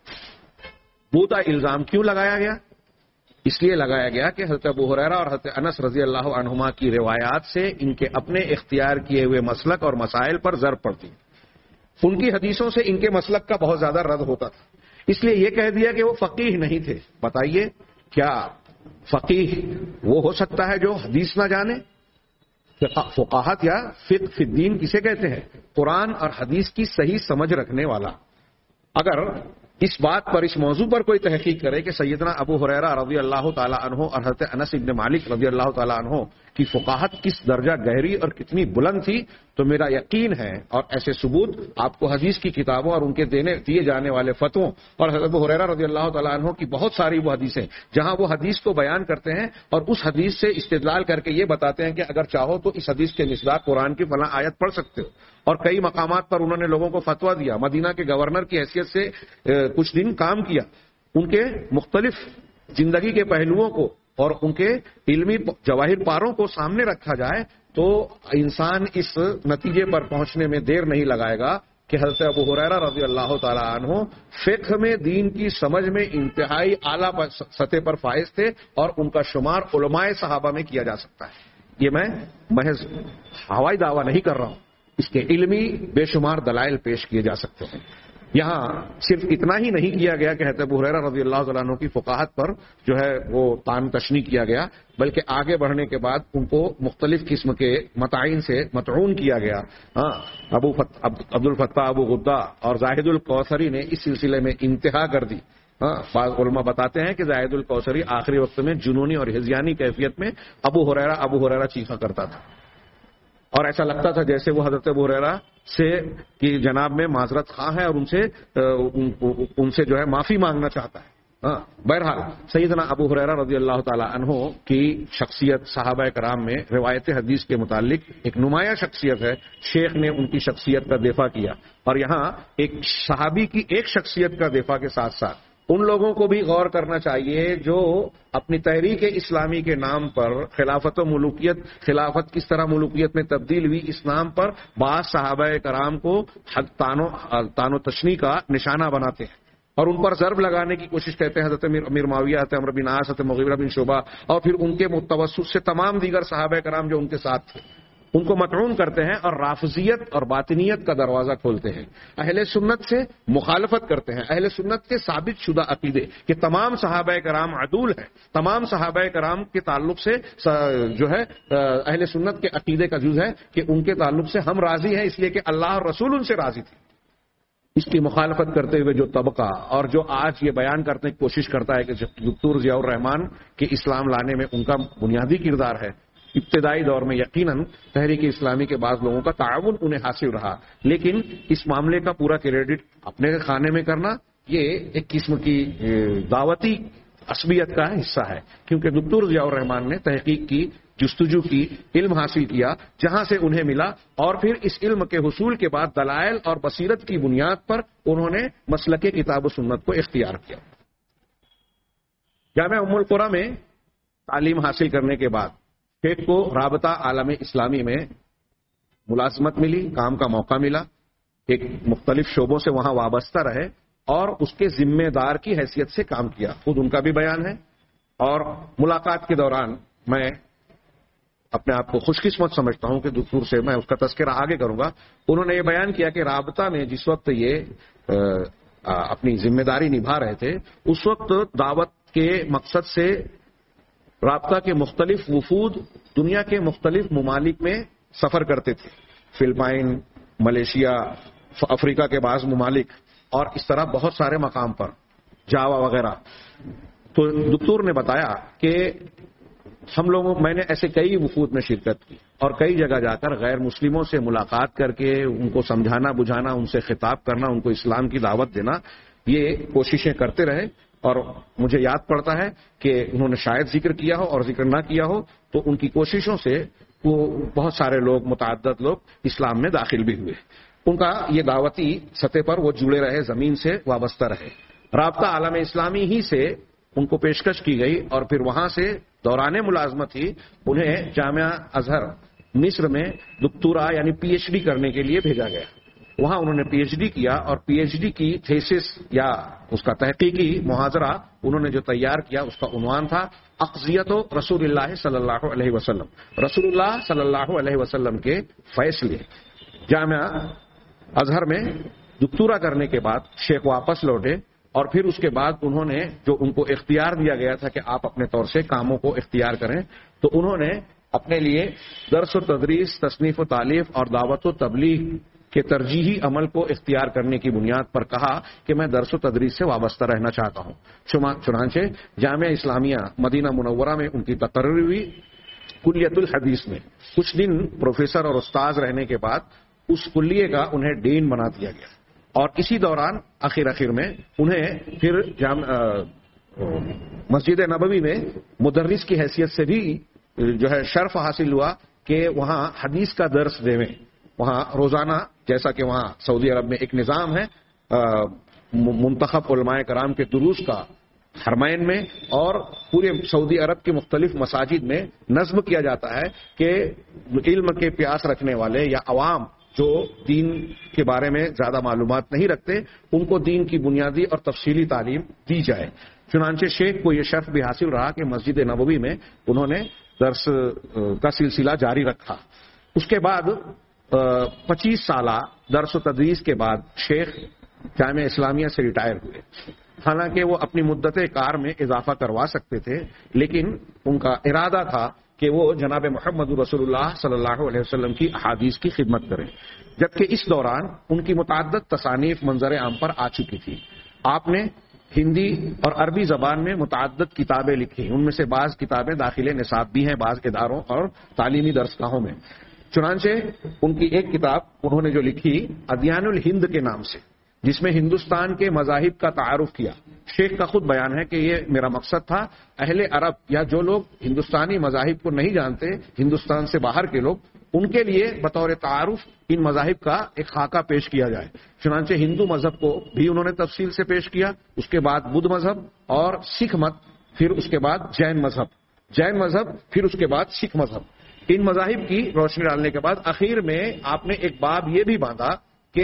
بوتا الزام کیوں لگایا گیا؟ اس لیے لگایا گیا کہ حضرت ابو ہریرہ اور حضرت انس رضی اللہ عنہما کی روایات سے ان کے اپنے اختیار کیے ہوئے مسلک اور مسائل پر ضرب پڑتی. ان کی حدیثوں سے ان کے مسلک کا بہت زیادہ رد ہوتا تھا، اس لیے یہ کہہ دیا کہ وہ فقیہ نہیں تھے. بتائیے کیا فقیہ وہ ہو سکتا ہے جو حدیث نہ جانے؟ فقاہت یا فقہ فی الدین کسے کہتے ہیں؟ قرآن اور حدیث کی صحیح سمجھ رکھنے والا. اگر اس بات پر اس موضوع پر کوئی تحقیق کرے کہ سیدنا ابو ہریرہ رضی اللہ تعالی عنہ اور حضرت انس ابن مالک رضی اللہ تعالی عنہ کی فقاہت کس درجہ گہری اور کتنی بلند تھی، تو میرا یقین ہے اور ایسے ثبوت آپ کو حدیث کی کتابوں اور ان کے دینے دیے جانے والے فتووں اور حضرت ابو ہریرہ رضی اللہ تعالی عنہ کی بہت ساری وہ حدیثیں جہاں وہ حدیث کو بیان کرتے ہیں اور اس حدیث سے استدلال کر کے یہ بتاتے ہیں کہ اگر چاہو تو اس حدیث کے مصداق قرآن کی فلاں آیت پڑھ سکتے ہو. اور کئی مقامات پر انہوں نے لوگوں کو فتویٰ دیا، مدینہ کے گورنر کی حیثیت سے کچھ دن کام کیا. ان کے مختلف زندگی کے پہلوؤں کو اور ان کے علمی جواہر پاروں کو سامنے رکھا جائے تو انسان اس نتیجے پر پہنچنے میں دیر نہیں لگائے گا کہ حضرت ابو ہریرہ رضی اللہ تعالی عنہ فقہ میں دین کی سمجھ میں انتہائی اعلیٰ سطح پر فائز تھے، اور ان کا شمار علماء صحابہ میں کیا جا سکتا ہے. یہ میں محض ہوائی دعویٰ نہیں کر رہا ہوں، اس کے علمی بے شمار دلائل پیش کیے جا سکتے ہیں. یہاں صرف اتنا ہی نہیں کیا گیا کہ حضرت ابو ہریرہ رضی اللہ تعالیٰ عنہ کی فقاہت پر جو ہے وہ طعن تشنیع کیا گیا، بلکہ آگے بڑھنے کے بعد ان کو مختلف قسم کے متعین سے مطعون کیا گیا. ہاں، ابو عبد الفتاح ابو غدہ اور زاہد الکوثری نے اس سلسلے میں انتہا کر دی. ہاں، بعض علماء بتاتے ہیں کہ زاہد الکوثری آخری وقت میں جنونی اور ہذیانی کیفیت میں ابو ہریرہ ابو ہریرہ چیخا کرتا تھا. اور ایسا لگتا تھا جیسے وہ حضرت ابو ہریرہ سے کہ جناب میں معذرت خواہ ہے اور ان سے ان سے جو ہے معافی مانگنا چاہتا ہے. ہاں بہرحال سیدنا ابو ہریرہ رضی اللہ تعالی عنہ کی شخصیت صحابہ کرام میں روایت حدیث کے متعلق ایک نمایاں شخصیت ہے. شیخ نے ان کی شخصیت کا دفاع کیا اور یہاں ایک صحابی کی ایک شخصیت کا دفاع کے ساتھ ساتھ ان لوگوں کو بھی غور کرنا چاہیے جو اپنی تحریک اسلامی کے نام پر خلافت و ملوکیت خلافت کس طرح ملوکیت میں تبدیل ہوئی اس نام پر بعض صحابہ کرام کو تان و تشنیع کا نشانہ بناتے ہیں اور ان پر ضرب لگانے کی کوشش کرتے ہیں. حضرت امیر معاویہ، حضرت عمرو بن عاص، حضرت مغیرہ بن شعبہ اور پھر ان کے متوسط سے تمام دیگر صحابہ کرام جو ان کے ساتھ تھے ان کو مطعون کرتے ہیں اور رافضیت اور باطنیت کا دروازہ کھولتے ہیں. اہل سنت سے مخالفت کرتے ہیں. اہل سنت کے ثابت شدہ عقیدے کہ تمام صحابہ کرام عدول ہیں، تمام صحابہ کرام کے تعلق سے جو ہے اہل سنت کے عقیدے کا جز ہے کہ ان کے تعلق سے ہم راضی ہیں اس لیے کہ اللہ اور رسول ان سے راضی تھے. اس کی مخالفت کرتے ہوئے جو طبقہ اور جو آج یہ بیان کرنے کی کوشش کرتا ہے کہ دکتور ضیاء الرحمان کے اسلام لانے میں ان کا بنیادی کردار ہے، ابتدائی دور میں یقیناً تحریک اسلامی کے بعض لوگوں کا تعاون انہیں حاصل رہا، لیکن اس معاملے کا پورا کریڈٹ اپنے خانے میں کرنا یہ ایک قسم کی دعوتی عصبیت کا حصہ ہے. کیونکہ دکتور ضیاء الرحمان نے تحقیق کی، جستجو کی، علم حاصل کیا جہاں سے انہیں ملا اور پھر اس علم کے حصول کے بعد دلائل اور بصیرت کی بنیاد پر انہوں نے مسلک کتاب و سنت کو اختیار کیا. جامعہ ام القری میں تعلیم حاصل کرنے کے بعد شیخ کو رابطہ عالم اسلامی میں ملازمت ملی، کام کا موقع ملا، ایک مختلف شعبوں سے وہاں وابستہ رہے اور اس کے ذمہ دار کی حیثیت سے کام کیا. خود ان کا بھی بیان ہے اور ملاقات کے دوران میں اپنے آپ کو خوش قسمت سمجھتا ہوں کہ دکتور سے میں اس کا تذکرہ آگے کروں گا. انہوں نے یہ بیان کیا کہ رابطہ میں جس وقت یہ اپنی ذمہ داری نبھا رہے تھے اس وقت دعوت کے مقصد سے رابطہ کے مختلف وفود دنیا کے مختلف ممالک میں سفر کرتے تھے، فلپائن، ملیشیا، افریقہ کے بعض ممالک اور اس طرح بہت سارے مقام پر، جاوا وغیرہ. تو دکتور نے بتایا کہ ہم لوگوں میں نے ایسے کئی وفود میں شرکت کی اور کئی جگہ جا کر غیر مسلموں سے ملاقات کر کے ان کو سمجھانا بجھانا، ان سے خطاب کرنا، ان کو اسلام کی دعوت دینا، یہ کوششیں کرتے رہے. اور مجھے یاد پڑتا ہے کہ انہوں نے شاید ذکر کیا ہو اور ذکر نہ کیا ہو تو ان کی کوششوں سے وہ بہت سارے لوگ، متعدد لوگ اسلام میں داخل بھی ہوئے. ان کا یہ دعوتی سطح پر وہ جڑے رہے، زمین سے وابستہ رہے. رابطہ عالم اسلامی ہی سے ان کو پیشکش کی گئی اور پھر وہاں سے دوران ملازمت ہی انہیں جامعہ ازہر مصر میں دکتورا یعنی پی ایچ ڈی کرنے کے لیے بھیجا گیا. وہاں انہوں نے پی ایچ ڈی کیا اور پی ایچ ڈی کی تھیسس یا اس کا تحقیقی محاضرہ انہوں نے جو تیار کیا اس کا عنوان تھا اقضیت رسول اللہ صلی اللہ علیہ وسلم، رسول اللہ صلی اللہ علیہ وسلم کے فیصلے. جامعہ ازہر میں دکتورا کرنے کے بعد شیخ واپس لوٹے اور پھر اس کے بعد انہوں نے جو ان کو اختیار دیا گیا تھا کہ آپ اپنے طور سے کاموں کو اختیار کریں، تو انہوں نے اپنے لیے درس و تدریس، تصنیف و تالیف اور دعوت و تبلیغ کے ترجیحی عمل کو اختیار کرنے کی بنیاد پر کہا کہ میں درس و تدریس سے وابستہ رہنا چاہتا ہوں. چنانچہ جامعہ اسلامیہ مدینہ منورہ میں ان کی تقرری ہوئی. کلیت الحدیث میں کچھ دن پروفیسر اور استاذ رہنے کے بعد اس کلیے کا انہیں ڈین بنا دیا گیا اور اسی دوران آخر آخر میں انہیں پھر مسجد نبوی میں مدرس کی حیثیت سے بھی جو ہے شرف حاصل ہوا کہ وہاں حدیث کا درس دیں. وہاں روزانہ جیسا کہ وہاں سعودی عرب میں ایک نظام ہے منتخب علماء کرام کے دروس کا حرمین میں اور پورے سعودی عرب کے مختلف مساجد میں نظم کیا جاتا ہے کہ علم کے پیاس رکھنے والے یا عوام جو دین کے بارے میں زیادہ معلومات نہیں رکھتے ان کو دین کی بنیادی اور تفصیلی تعلیم دی جائے. چنانچہ شیخ کو یہ شرف بھی حاصل رہا کہ مسجد نبوی میں انہوں نے درس کا سلسلہ جاری رکھا. اس کے بعد پچیس سالہ درس و تدریس کے بعد شیخ جامعہ اسلامیہ سے ریٹائر ہوئے. حالانکہ وہ اپنی مدت کار میں اضافہ کروا سکتے تھے لیکن ان کا ارادہ تھا کہ وہ جناب محمد رسول اللہ صلی اللہ علیہ وسلم کی احادیث کی خدمت کریں. جبکہ اس دوران ان کی متعدد تصانیف منظر عام پر آ چکی تھی. آپ نے ہندی اور عربی زبان میں متعدد کتابیں لکھی. ان میں سے بعض کتابیں داخل نصاب بھی ہیں بعض اداروں اور تعلیمی درسگاہوں میں. چنانچہ ان کی ایک کتاب انہوں نے جو لکھی ادیان الہند کے نام سے، جس میں ہندوستان کے مذاہب کا تعارف کیا. شیخ کا خود بیان ہے کہ یہ میرا مقصد تھا اہل عرب یا جو لوگ ہندوستانی مذاہب کو نہیں جانتے، ہندوستان سے باہر کے لوگ، ان کے لیے بطور تعارف ان مذاہب کا ایک خاکہ پیش کیا جائے. چنانچہ ہندو مذہب کو بھی انہوں نے تفصیل سے پیش کیا، اس کے بعد بدھ مذہب اور سکھ مت، پھر اس کے بعد جین مذہب جین مذہب پھر اس کے بعد سکھ مذہب. ان مذاہب کی روشنی ڈالنے کے بعد آخر میں آپ نے ایک باب یہ بھی باندھا کہ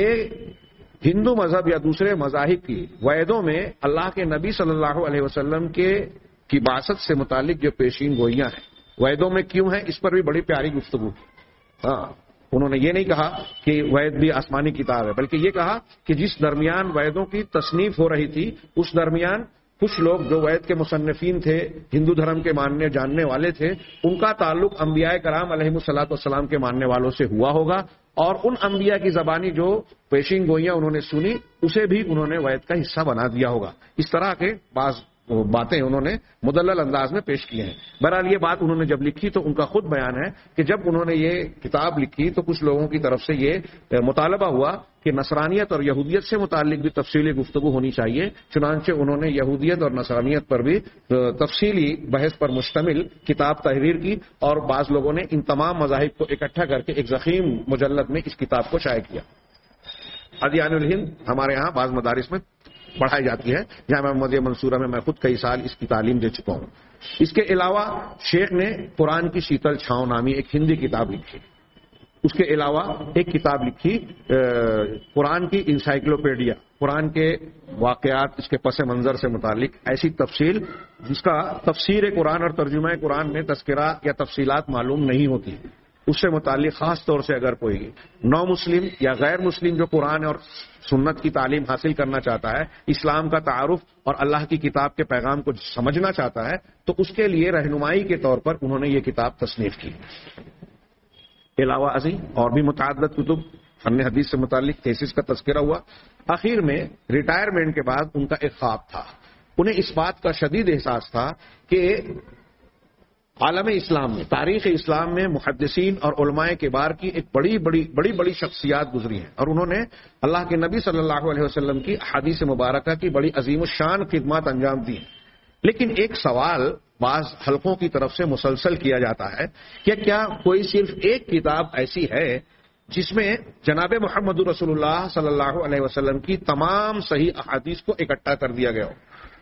ہندو مذہب یا دوسرے مذاہب کی ویدوں میں اللہ کے نبی صلی اللہ علیہ وسلم کے کی بعثت سے متعلق جو پیشین گوئیاں ہیں ویدوں میں کیوں ہیں، اس پر بھی بڑی پیاری گفتگو کی. ہاں انہوں نے یہ نہیں کہا کہ وید بھی آسمانی کتاب ہے، بلکہ یہ کہا کہ جس درمیان ویدوں کی تصنیف ہو رہی تھی اس درمیان کچھ لوگ جو وید کے مصنفین تھے، ہندو دھرم کے ماننے جاننے والے تھے، ان کا تعلق انبیاء کرام علیہ الصلوۃ والسلام کے ماننے والوں سے ہوا ہوگا، اور ان انبیاء کی زبانی جو پیشین گوئیاں انہوں نے سنی اسے بھی انہوں نے وید کا حصہ بنا دیا ہوگا. اس طرح کے بعض باتیں انہوں نے مدلل انداز میں پیش کی ہیں. بہرحال یہ بات انہوں نے جب لکھی تو ان کا خود بیان ہے کہ جب انہوں نے یہ کتاب لکھی تو کچھ لوگوں کی طرف سے یہ مطالبہ ہوا کہ نصرانیت اور یہودیت سے متعلق بھی تفصیلی گفتگو ہونی چاہیے. چنانچہ انہوں نے یہودیت اور نصرانیت پر بھی تفصیلی بحث پر مشتمل کتاب تحریر کی، اور بعض لوگوں نے ان تمام مذاہب کو اکٹھا کر کے ایک ضخیم مجلد میں اس کتاب کو شائع کیا. ادیان الہند ہمارے یہاں بعض مدارس میں پڑھائی جاتی ہے، جامعہ محمدیہ منصورہ میں میں خود کئی سال اس کی تعلیم دے چکا ہوں. اس کے علاوہ شیخ نے قرآن کی شیتل چھاؤں نامی ایک ہندی کتاب لکھی. اس کے علاوہ ایک کتاب لکھی قرآن کی انسائکلوپیڈیا، قرآن کے واقعات، اس کے پس منظر سے متعلق ایسی تفصیل جس کا تفسیر قرآن اور ترجمہ قرآن میں تذکرہ یا تفصیلات معلوم نہیں ہوتی. اس سے متعلق خاص طور سے اگر کوئی نو مسلم یا غیر مسلم جو قرآن اور سنت کی تعلیم حاصل کرنا چاہتا ہے، اسلام کا تعارف اور اللہ کی کتاب کے پیغام کو سمجھنا چاہتا ہے، تو اس کے لیے رہنمائی کے طور پر انہوں نے یہ کتاب تصنیف کی. علاوہ ازیں اور بھی متعدد کتب فن حدیث سے متعلق تھیسس کا تذکرہ ہوا. آخر میں ریٹائرمنٹ کے بعد ان کا ایک خواب تھا. انہیں اس بات کا شدید احساس تھا کہ عالم اسلام میں، تاریخ اسلام میں محدثین اور علماء کبار کی ایک بڑی بڑی بڑی بڑی شخصیات گزری ہیں، اور انہوں نے اللہ کے نبی صلی اللہ علیہ وسلم کی احادیث مبارکہ کی بڑی عظیم الشان خدمات انجام دی ہیں. لیکن ایک سوال بعض حلقوں کی طرف سے مسلسل کیا جاتا ہے کہ کیا کوئی صرف ایک کتاب ایسی ہے جس میں جناب محمد رسول اللہ صلی اللہ علیہ وسلم کی تمام صحیح احادیث کو اکٹھا کر دیا گیا ہو.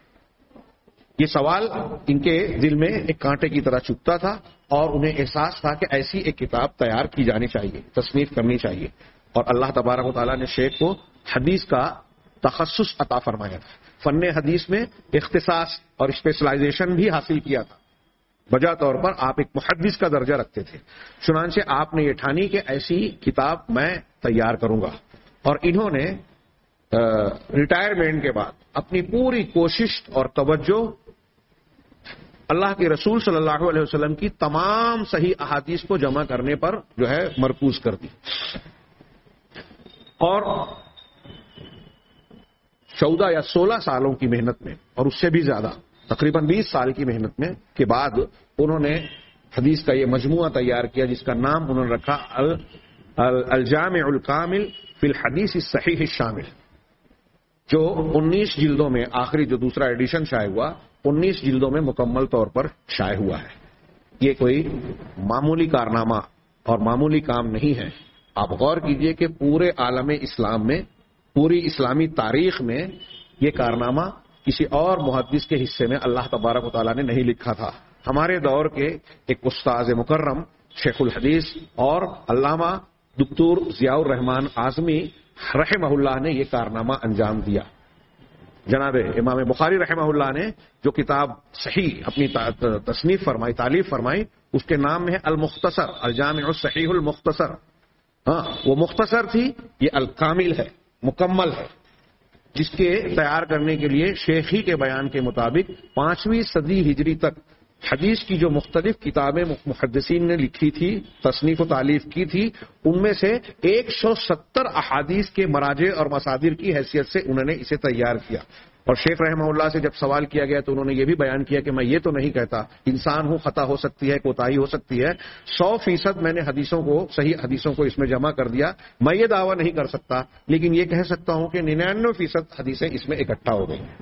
یہ سوال ان کے دل میں ایک کانٹے کی طرح چبھتا تھا، اور انہیں احساس تھا کہ ایسی ایک کتاب تیار کی جانی چاہیے، تصنیف کرنی چاہیے. اور اللہ تبارک و تعالیٰ نے شیخ کو حدیث کا تخصص عطا فرمایا تھا، فن حدیث میں اختصاص اور اسپیشلائزیشن بھی حاصل کیا تھا. بجا طور پر آپ ایک محدث کا درجہ رکھتے تھے. چنانچہ آپ نے یہ ٹھانی کہ ایسی کتاب میں تیار کروں گا، اور انہوں نے ریٹائرمنٹ کے بعد اپنی پوری کوشش اور توجہ اللہ کے رسول صلی اللہ علیہ وسلم کی تمام صحیح احادیث کو جمع کرنے پر جو ہے مرکوز کر دی. اور چودہ یا سولہ سالوں کی محنت میں، اور اس سے بھی زیادہ تقریباً بیس سال کی محنت میں کے بعد انہوں نے حدیث کا یہ مجموعہ تیار کیا، جس کا نام انہوں نے رکھا الجامع الکامل فی الحدیث الصحیح الشامل، جو انیس جلدوں میں، آخری جو دوسرا ایڈیشن شائع ہوا انیس جلدوں میں مکمل طور پر شائع ہوا ہے. یہ کوئی معمولی کارنامہ اور معمولی کام نہیں ہے. آپ غور کیجئے کہ پورے عالم اسلام میں، پوری اسلامی تاریخ میں یہ کارنامہ کسی اور محدث کے حصے میں اللہ تبارک و تعالیٰ نے نہیں لکھا تھا. ہمارے دور کے ایک استاذ مکرم شیخ الحدیث اور علامہ دکتور ضیاء الرحمان اعظمی رحمہ اللہ نے یہ کارنامہ انجام دیا. جناب امام بخاری رحمہ اللہ نے جو کتاب صحیح اپنی تصنیف فرمائی، تالیف فرمائی، اس کے نام میں ہے المختصر، الجامع الصحیح المختصر. ہاں وہ مختصر تھی، یہ الکامل ہے، مکمل ہے، جس کے تیار کرنے کے لیے شیخی کے بیان کے مطابق پانچویں صدی ہجری تک حدیث کی جو مختلف کتابیں محدثین نے لکھی تھی، تصنیف و تالیف کی تھی، ان میں سے ایک سو ستر احادیث کے مراجع اور مصادر کی حیثیت سے انہوں نے اسے تیار کیا. اور شیخ رحمہ اللہ سے جب سوال کیا گیا تو انہوں نے یہ بھی بیان کیا کہ میں یہ تو نہیں کہتا، انسان ہوں، خطا ہو سکتی ہے، کوتاہی ہو سکتی ہے، سو فیصد میں نے حدیثوں کو، صحیح حدیثوں کو اس میں جمع کر دیا، میں یہ دعویٰ نہیں کر سکتا، لیکن یہ کہہ سکتا ہوں کہ ننانوے فیصد حدیثیں اس میں اکٹھا ہو گئی ہیں۔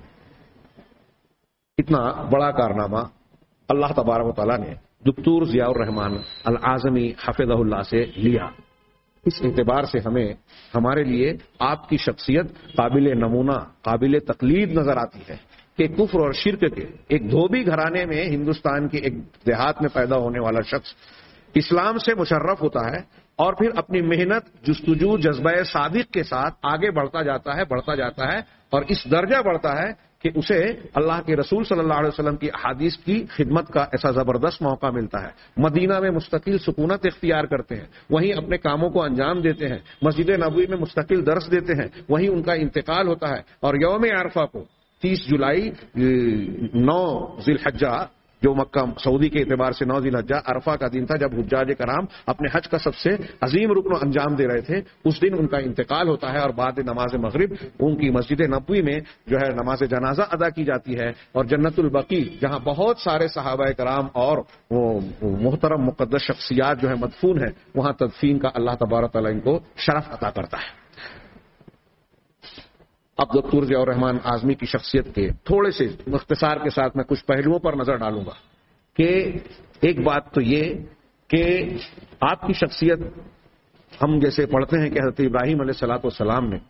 اتنا بڑا کارنامہ اللہ تبارک و تعالیٰ نے دکتور ضیاء الرحمان العازمی حفظہ اللہ سے لیا۔ اس اعتبار سے ہمیں ہمارے لیے آپ کی شخصیت قابل نمونہ، قابل تقلید نظر آتی ہے کہ کفر اور شرک کے ایک دھوبی گھرانے میں ہندوستان کے ایک دیہات میں پیدا ہونے والا شخص اسلام سے مشرف ہوتا ہے اور پھر اپنی محنت، جستجو، جذبہ صادق کے ساتھ آگے بڑھتا جاتا ہے بڑھتا جاتا ہے اور اس درجہ بڑھتا ہے کہ اسے اللہ کے رسول صلی اللہ علیہ وسلم کی احادیث کی خدمت کا ایسا زبردست موقع ملتا ہے۔ مدینہ میں مستقل سکونت اختیار کرتے ہیں، وہیں اپنے کاموں کو انجام دیتے ہیں، مسجد نبوی میں مستقل درس دیتے ہیں، وہیں ان کا انتقال ہوتا ہے۔ اور یوم عرفہ کو تیس جولائی نو ذی الحجہ، جو مکہ سعودی کے اعتبار سے نو ذی الحجہ عرفہ کا دن تھا جب حجاج کرام اپنے حج کا سب سے عظیم رکن انجام دے رہے تھے، اس دن ان کا انتقال ہوتا ہے اور بعد نماز مغرب ان کی مسجد نبوی میں جو ہے نماز جنازہ ادا کی جاتی ہے، اور جنت البقیع جہاں بہت سارے صحابہ کرام اور وہ محترم مقدس شخصیات جو ہے مدفون ہیں، وہاں تدفین کا اللہ تبارک تعالیٰ ان کو شرف عطا کرتا ہے۔ اب دکتور ضیاء الرحمان اعظمی کی شخصیت کے تھوڑے سے اختصار کے ساتھ میں کچھ پہلوؤں پر نظر ڈالوں گا کہ ایک بات تو یہ کہ آپ کی شخصیت، ہم جیسے پڑھتے ہیں کہ حضرت ابراہیم علیہ الصلوۃ والسلام نے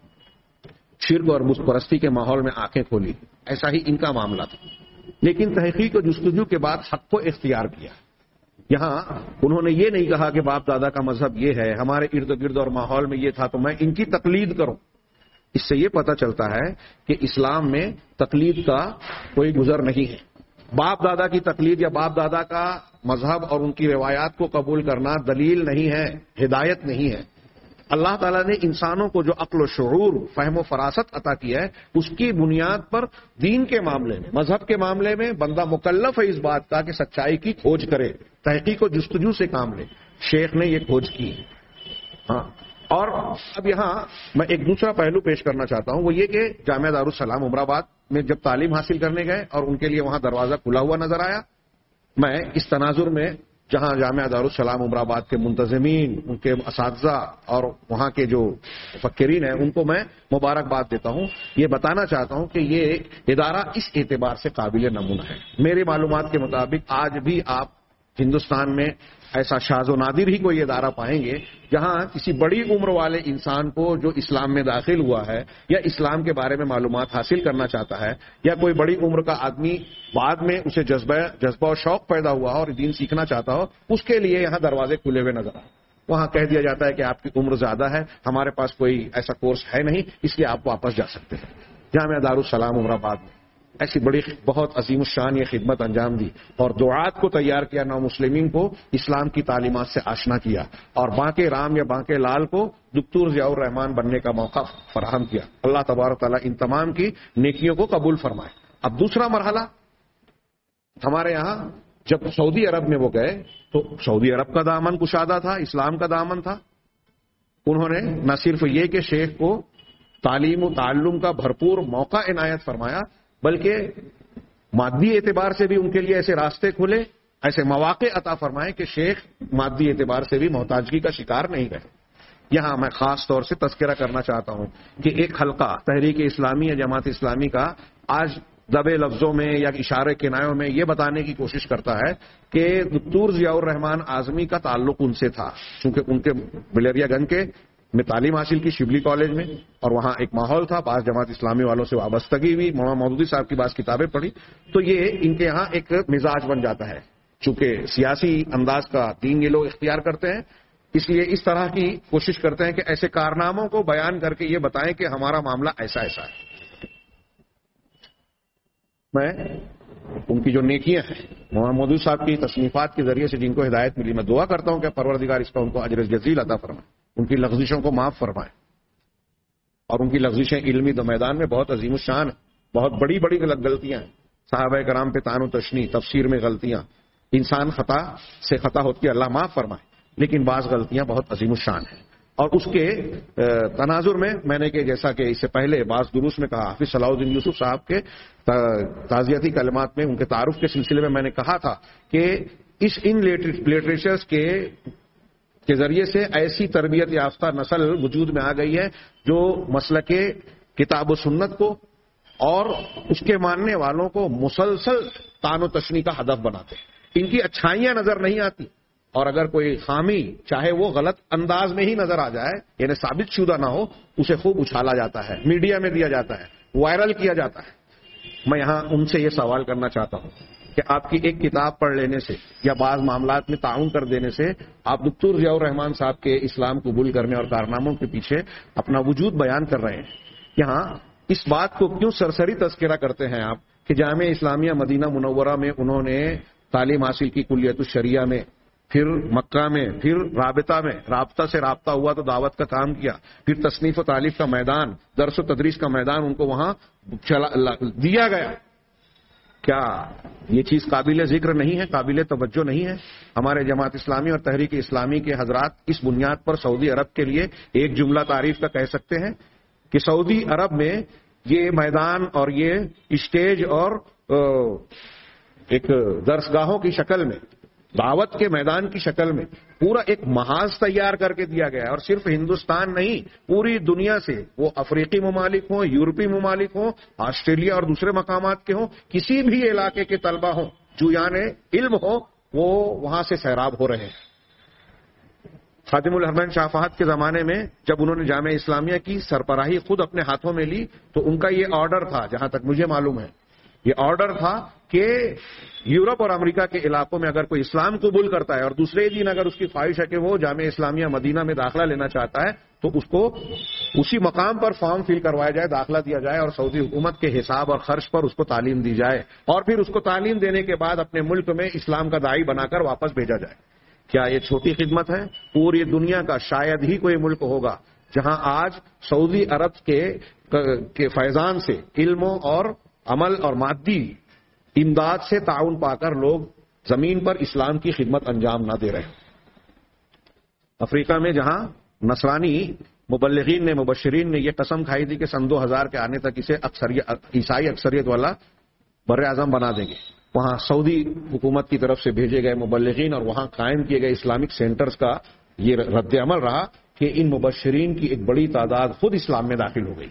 شرک اور بت پرستی کے ماحول میں آنکھیں کھولی، ایسا ہی ان کا معاملہ تھا، لیکن تحقیق و جستجو کے بعد حق کو اختیار کیا۔ یہاں انہوں نے یہ نہیں کہا کہ باپ دادا کا مذہب یہ ہے، ہمارے ارد گرد اور ماحول میں یہ تھا تو میں ان کی تقلید کروں۔ اس سے یہ پتہ چلتا ہے کہ اسلام میں تقلید کا کوئی گزر نہیں ہے۔ باپ دادا کی تقلید یا باپ دادا کا مذہب اور ان کی روایات کو قبول کرنا دلیل نہیں ہے، ہدایت نہیں ہے۔ اللہ تعالیٰ نے انسانوں کو جو عقل و شعور، فہم و فراست عطا کیا ہے، اس کی بنیاد پر دین کے معاملے میں، مذہب کے معاملے میں بندہ مکلف ہے اس بات کا کہ سچائی کی کھوج کرے، تحقیق و جستجو سے کام لے۔ شیخ نے یہ کھوج کی۔ ہاں، اور اب یہاں میں ایک دوسرا پہلو پیش کرنا چاہتا ہوں، وہ یہ کہ جامعہ دارالسلام عمر آباد میں جب تعلیم حاصل کرنے گئے اور ان کے لیے وہاں دروازہ کھلا ہوا نظر آیا، میں اس تناظر میں جہاں جامعہ دارالسلام عمر آباد کے منتظمین، ان کے اساتذہ اور وہاں کے جو مفکرین ہیں ان کو میں مبارکباد دیتا ہوں، یہ بتانا چاہتا ہوں کہ یہ ادارہ اس اعتبار سے قابل نمونہ ہے۔ میری معلومات کے مطابق آج بھی آپ ہندوستان میں ایسا شاذ و نادر ہی کوئی ادارہ پائیں گے جہاں کسی بڑی عمر والے انسان کو جو اسلام میں داخل ہوا ہے یا اسلام کے بارے میں معلومات حاصل کرنا چاہتا ہے، یا کوئی بڑی عمر کا آدمی بعد میں اسے جذبہ جذبہ اور شوق پیدا ہوا اور دین سیکھنا چاہتا ہو، اس کے لیے یہاں دروازے کھلے ہوئے نظر آئے۔ وہاں کہہ دیا جاتا ہے کہ آپ کی عمر زیادہ ہے، ہمارے پاس کوئی ایسا کورس ہے نہیں، اس لیے آپ واپس جا سکتے ہیں۔ جامعہ دارالسلام عمر آباد میں ایسی بڑی بہت عظیم الشان یہ خدمت انجام دی اور دعات کو تیار کیا، نو مسلمین کو اسلام کی تعلیمات سے آشنا کیا، اور بانکے رام یا بانکے لال کو دکتور ضیاء الرحمان بننے کا موقع فراہم کیا۔ اللہ تبارک تعالیٰ ان تمام کی نیکیوں کو قبول فرمائے۔ اب دوسرا مرحلہ ہمارے یہاں جب سعودی عرب میں وہ گئے تو سعودی عرب کا دامن کشادہ تھا، اسلام کا دامن تھا۔ انہوں نے نہ صرف یہ کہ شیخ کو تعلیم و تعلم کا بھرپور موقع عنایت فرمایا، بلکہ مادی اعتبار سے بھی ان کے لیے ایسے راستے کھلے، ایسے مواقع عطا فرمائے کہ شیخ مادی اعتبار سے بھی محتاجگی کا شکار نہیں رہے۔ یہاں میں خاص طور سے تذکرہ کرنا چاہتا ہوں کہ ایک حلقہ تحریک اسلامی یا جماعت اسلامی کا آج دبے لفظوں میں یا اشارے کنایوں میں یہ بتانے کی کوشش کرتا ہے کہ دکتور ضیاء الرحمان اعظمی کا تعلق ان سے تھا، چونکہ ان کے بلیریا گنج کے میں تعلیم حاصل کی شبلی کالج میں، اور وہاں ایک ماحول تھا، بعض جماعت اسلامی والوں سے وابستگی ہوئی، مولانا مودودی صاحب کی بعض کتابیں پڑھی، تو یہ ان کے یہاں ایک مزاج بن جاتا ہے۔ چونکہ سیاسی انداز کا دین یہ لوگ اختیار کرتے ہیں، اس لیے اس طرح کی کوشش کرتے ہیں کہ ایسے کارناموں کو بیان کر کے یہ بتائیں کہ ہمارا معاملہ ایسا ایسا ہے۔ میں ان کی جو نیکیاں ہیں، مولانا مودودی صاحب کی تصنیفات کے ذریعے سے جن کو ہدایت ملی، میں دعا کرتا ہوں کہ پروردگار اس کا ان کو اجر جزیل عطا فرمائے، ان کی لغزشوں کو معاف فرمائے، اور ان کی لغزشیں علمی میدان میں بہت عظیم الشان ہیں، بہت بڑی بڑی غلطیاں ہیں، صحابہ کرام پہ طعن و تشنیع، تفسیر میں غلطیاں، انسان خطا سے خطا ہوتی ہے، اللہ معاف فرمائے، لیکن بعض غلطیاں بہت عظیم الشان ہیں، اور اس کے تناظر میں میں نے کہ جیسا کہ اس سے پہلے بعض دروس میں کہا، حافظ صلاح الدین یوسف صاحب کے تعزیتی کلمات میں ان کے تعارف کے سلسلے میں میں نے کہا تھا کہ اس ان لٹریچرز کے کے ذریعے سے ایسی تربیت یافتہ نسل وجود میں آ گئی ہے جو مسلک کتاب و سنت کو اور اس کے ماننے والوں کو مسلسل تان و تشنیع کا ہدف بناتے ہیں۔ ان کی اچھائیاں نظر نہیں آتی، اور اگر کوئی خامی چاہے وہ غلط انداز میں ہی نظر آ جائے، یعنی ثابت شدہ نہ ہو، اسے خوب اچھالا جاتا ہے، میڈیا میں دیا جاتا ہے، وائرل کیا جاتا ہے۔ میں یہاں ان سے یہ سوال کرنا چاہتا ہوں کہ آپ کی ایک کتاب پڑھ لینے سے یا بعض معاملات میں تعاون کر دینے سے آپ دکتور ضیاء الرحمان صاحب کے اسلام قبول کرنے اور کارناموں کے پیچھے اپنا وجود بیان کر رہے ہیں۔ یہاں اس بات کو کیوں سرسری تذکرہ کرتے ہیں آپ کہ جامعہ اسلامیہ مدینہ منورہ میں انہوں نے تعلیم حاصل کی کلیت الشریعہ میں، پھر مکہ میں، پھر رابطہ میں، رابطہ سے رابطہ ہوا تو دعوت کا کام کیا، پھر تصنیف و تالیف کا میدان، درس و تدریس کا میدان ان کو وہاں دیا گیا۔ کیا یہ چیز قابل ذکر نہیں ہے، قابل توجہ نہیں ہے؟ ہمارے جماعت اسلامی اور تحریک اسلامی کے حضرات اس بنیاد پر سعودی عرب کے لیے ایک جملہ تعریف کا کہہ سکتے ہیں کہ سعودی عرب میں یہ میدان اور یہ اسٹیج اور ایک درسگاہوں کی شکل میں، دعوت کے میدان کی شکل میں پورا ایک محاذ تیار کر کے دیا گیا ہے، اور صرف ہندوستان نہیں، پوری دنیا سے، وہ افریقی ممالک ہوں، یورپی ممالک ہوں، آسٹریلیا اور دوسرے مقامات کے ہوں، کسی بھی علاقے کے طلبہ ہوں جو یعنی علم ہو، وہ وہاں سے سیراب ہو رہے ہیں۔ خادم الحرمین شاہ فہد کے زمانے میں جب انہوں نے جامعہ اسلامیہ کی سربراہی خود اپنے ہاتھوں میں لی تو ان کا یہ آرڈر تھا، جہاں تک مجھے معلوم ہے یہ آرڈر تھا کہ یورپ اور امریکہ کے علاقوں میں اگر کوئی اسلام قبول کرتا ہے اور دوسرے دن اگر اس کی خواہش ہے کہ وہ جامعہ اسلامیہ مدینہ میں داخلہ لینا چاہتا ہے تو اس کو اسی مقام پر فارم فل کروایا جائے، داخلہ دیا جائے اور سعودی حکومت کے حساب اور خرچ پر اس کو تعلیم دی جائے، اور پھر اس کو تعلیم دینے کے بعد اپنے ملک میں اسلام کا داعی بنا کر واپس بھیجا جائے۔ کیا یہ چھوٹی خدمت ہے؟ پوری دنیا کا شاید ہی کوئی ملک ہوگا جہاں آج سعودی عرب کے کے فیضان سے علموں اور عمل اور مادی امداد سے تعاون پا کر لوگ زمین پر اسلام کی خدمت انجام نہ دے رہے ہیں۔ افریقہ میں جہاں نصرانی مبلغین نے، مبشرین نے یہ قسم کھائی تھی کہ سن دو ہزار کے آنے تک اسے اکثریت عیسائی اکثریت والا بر اعظم بنا دیں گے، وہاں سعودی حکومت کی طرف سے بھیجے گئے مبلغین اور وہاں قائم کیے گئے اسلامک سینٹرز کا یہ رد عمل رہا کہ ان مبشرین کی ایک بڑی تعداد خود اسلام میں داخل ہو گئی۔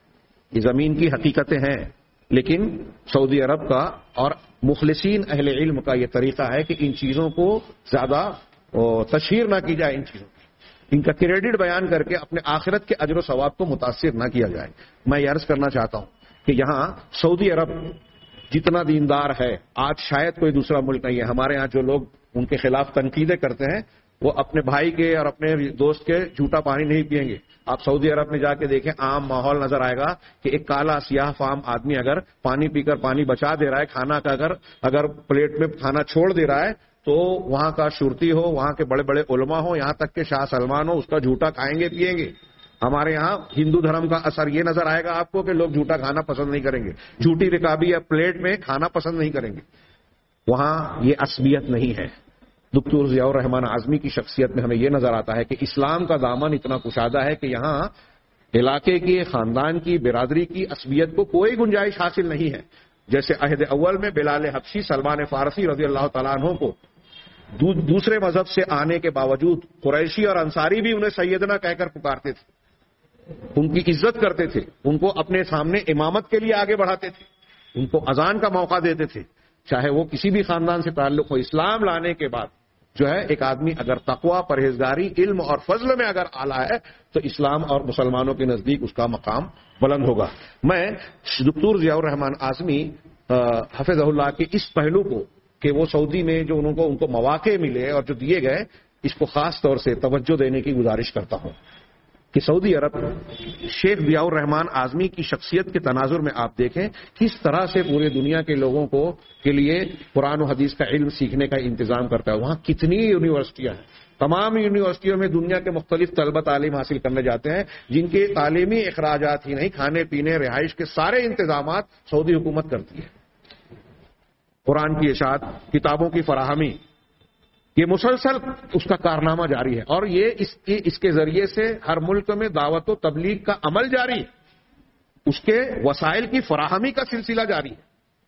یہ زمین کی حقیقتیں ہیں، لیکن سعودی عرب کا اور مخلصین اہل علم کا یہ طریقہ ہے کہ ان چیزوں کو زیادہ تشہیر نہ کی جائے، ان چیزوں کی، ان کا کریڈٹ بیان کر کے اپنے آخرت کے اجر و ثواب کو متاثر نہ کیا جائے۔ میں یہ عرض کرنا چاہتا ہوں کہ یہاں سعودی عرب جتنا دیندار ہے، آج شاید کوئی دوسرا ملک نہیں ہے۔ ہمارے ہاں جو لوگ ان کے خلاف تنقیدیں کرتے ہیں وہ اپنے بھائی کے اور اپنے دوست کے جھوٹا پانی نہیں پئیں گے۔ آپ سعودی عرب میں جا کے دیکھیں، عام ماحول نظر آئے گا کہ ایک کالا سیاہ فام آدمی اگر پانی پی کر پانی بچا دے رہا ہے، کھانا کا اگر اگر پلیٹ میں کھانا چھوڑ دے رہا ہے تو وہاں کا شرطی ہو، وہاں کے بڑے بڑے علماء ہوں، یہاں تک کہ شاہ سلمان ہو، اس کا جھوٹا کھائیں گے پیئیں گے۔ ہمارے یہاں ہندو دھرم کا اثر یہ نظر آئے گا آپ کو کہ لوگ جھوٹا کھانا پسند نہیں کریں گے، جھوٹی رکابی یا پلیٹ میں کھانا پسند نہیں کریں گے۔ وہاں یہ عصبیت نہیں ہے۔ دکتور ضیاء الرحمان اعظمی کی شخصیت میں ہمیں یہ نظر آتا ہے کہ اسلام کا دامن اتنا کشادہ ہے کہ یہاں علاقے کی، خاندان کی، برادری کی عصبیت کو کوئی گنجائش حاصل نہیں ہے۔ جیسے عہد اول میں بلال حبشی سلمان فارسی رضی اللہ تعالیٰ عنہ کو دوسرے مذہب سے آنے کے باوجود قریشی اور انصاری بھی انہیں سیدنا کہہ کر پکارتے تھے، ان کی عزت کرتے تھے، ان کو اپنے سامنے امامت کے لیے آگے بڑھاتے تھے، ان کو اذان کا موقع دیتے تھے، چاہے وہ کسی بھی خاندان سے تعلق ہو۔ اسلام لانے کے بعد جو ہے ایک آدمی اگر تقوی، پرہیزگاری، علم اور فضل میں اگر اعلیٰ ہے تو اسلام اور مسلمانوں کے نزدیک اس کا مقام بلند ہوگا۔ میں دکتور ضیاء الرحمان اعظمی حفظہ اللہ کے اس پہلو کو کہ وہ سعودی میں جو ان کو ان کو مواقع ملے اور جو دیے گئے، اس کو خاص طور سے توجہ دینے کی گزارش کرتا ہوں کہ سعودی عرب شیخ ضیاء الرحمان اعظمی کی شخصیت کے تناظر میں آپ دیکھیں کس طرح سے پورے دنیا کے لوگوں کو کے لیے قرآن و حدیث کا علم سیکھنے کا انتظام کرتا ہے۔ وہاں کتنی یونیورسٹیاں ہیں، تمام یونیورسٹیوں میں دنیا کے مختلف طلبہ تعلیم حاصل کرنے جاتے ہیں، جن کے تعلیمی اخراجات ہی نہیں، کھانے پینے، رہائش کے سارے انتظامات سعودی حکومت کرتی ہے۔ قرآن کی اشاعت، کتابوں کی فراہمی، یہ مسلسل اس کا کارنامہ جاری ہے، اور یہ اس کی اس کے ذریعے سے ہر ملک میں دعوت و تبلیغ کا عمل جاری ہے، اس کے وسائل کی فراہمی کا سلسلہ جاری ہے۔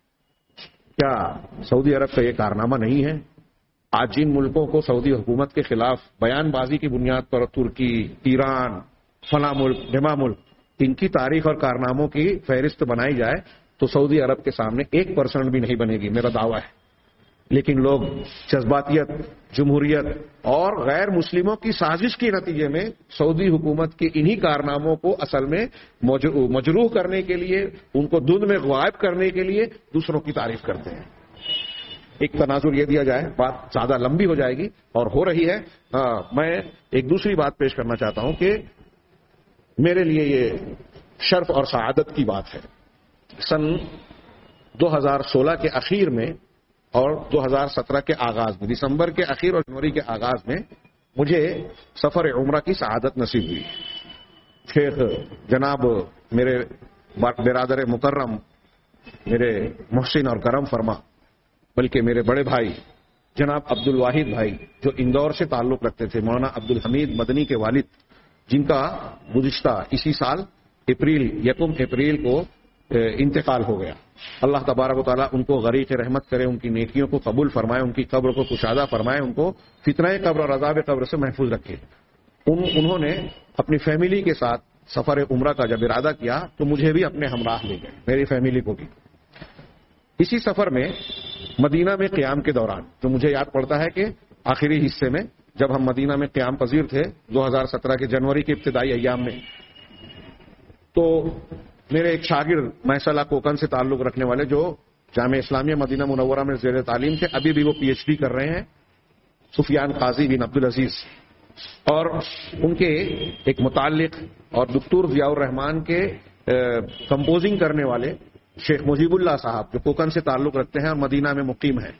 کیا سعودی عرب کا یہ کارنامہ نہیں ہے؟ آج جن ملکوں کو سعودی حکومت کے خلاف بیان بازی کی بنیاد پر ترکی، ایران، فلاں ملک، ڈھما ملک، ان کی تاریخ اور کارناموں کی فہرست بنائی جائے تو سعودی عرب کے سامنے ایک پرسنٹ بھی نہیں بنے گی، میرا دعویٰ ہے۔ لیکن لوگ جذباتیت، جمہوریت اور غیر مسلموں کی سازش کے نتیجے میں سعودی حکومت کے انہی کارناموں کو اصل میں مجروح کرنے کے لیے، ان کو دھند میں غائب کرنے کے لیے دوسروں کی تعریف کرتے ہیں۔ ایک تناظر یہ دیا جائے، بات زیادہ لمبی ہو جائے گی اور ہو رہی ہے۔ آ, میں ایک دوسری بات پیش کرنا چاہتا ہوں کہ میرے لیے یہ شرف اور سعادت کی بات ہے۔ سن دو ہزار سولہ کے اخیر میں اور دو ہزار سترہ کے آغاز میں، دسمبر کے اخیر اور جنوری کے آغاز میں مجھے سفر عمرہ کی سعادت نصیب ہوئی۔ شیخ جناب میرے برادر مکرم، میرے محسن اور کرم فرما، بلکہ میرے بڑے بھائی جناب عبد الواحد بھائی جو اندور سے تعلق رکھتے تھے، مولانا عبد الحمید مدنی کے والد، جن کا گزشتہ اسی سال اپریل یکم اپریل کو انتقال ہو گیا۔ اللہ تبارک و تعالیٰ ان کو غریق رحمت کرے، ان کی نیکیوں کو قبول فرمائے، ان کی قبر کو کشادہ فرمائے، ان کو فتنہ قبر اور عذاب قبر سے محفوظ رکھے۔ ان انہوں نے اپنی فیملی کے ساتھ سفر عمرہ کا جب ارادہ کیا تو مجھے بھی اپنے ہمراہ لے گئے، میری فیملی کو بھی۔ اسی سفر میں مدینہ میں قیام کے دوران، جو مجھے یاد پڑتا ہے کہ آخری حصے میں جب ہم مدینہ میں قیام پذیر تھے دو ہزار سترہ کے جنوری کے ابتدائی ایام میں، تو میرے ایک شاگرد محصلہ کوکن سے تعلق رکھنے والے جو جامعہ اسلامیہ مدینہ منورہ میں زیر تعلیم تھے، ابھی بھی وہ پی ایچ ڈی کر رہے ہیں، سفیان قاضی بن عبدالعزیز، اور ان کے ایک متعلق اور دکتور ضیاء الرحمان کے کمپوزنگ کرنے والے شیخ مجیب اللہ صاحب جو کوکن سے تعلق رکھتے ہیں اور مدینہ میں مقیم ہیں،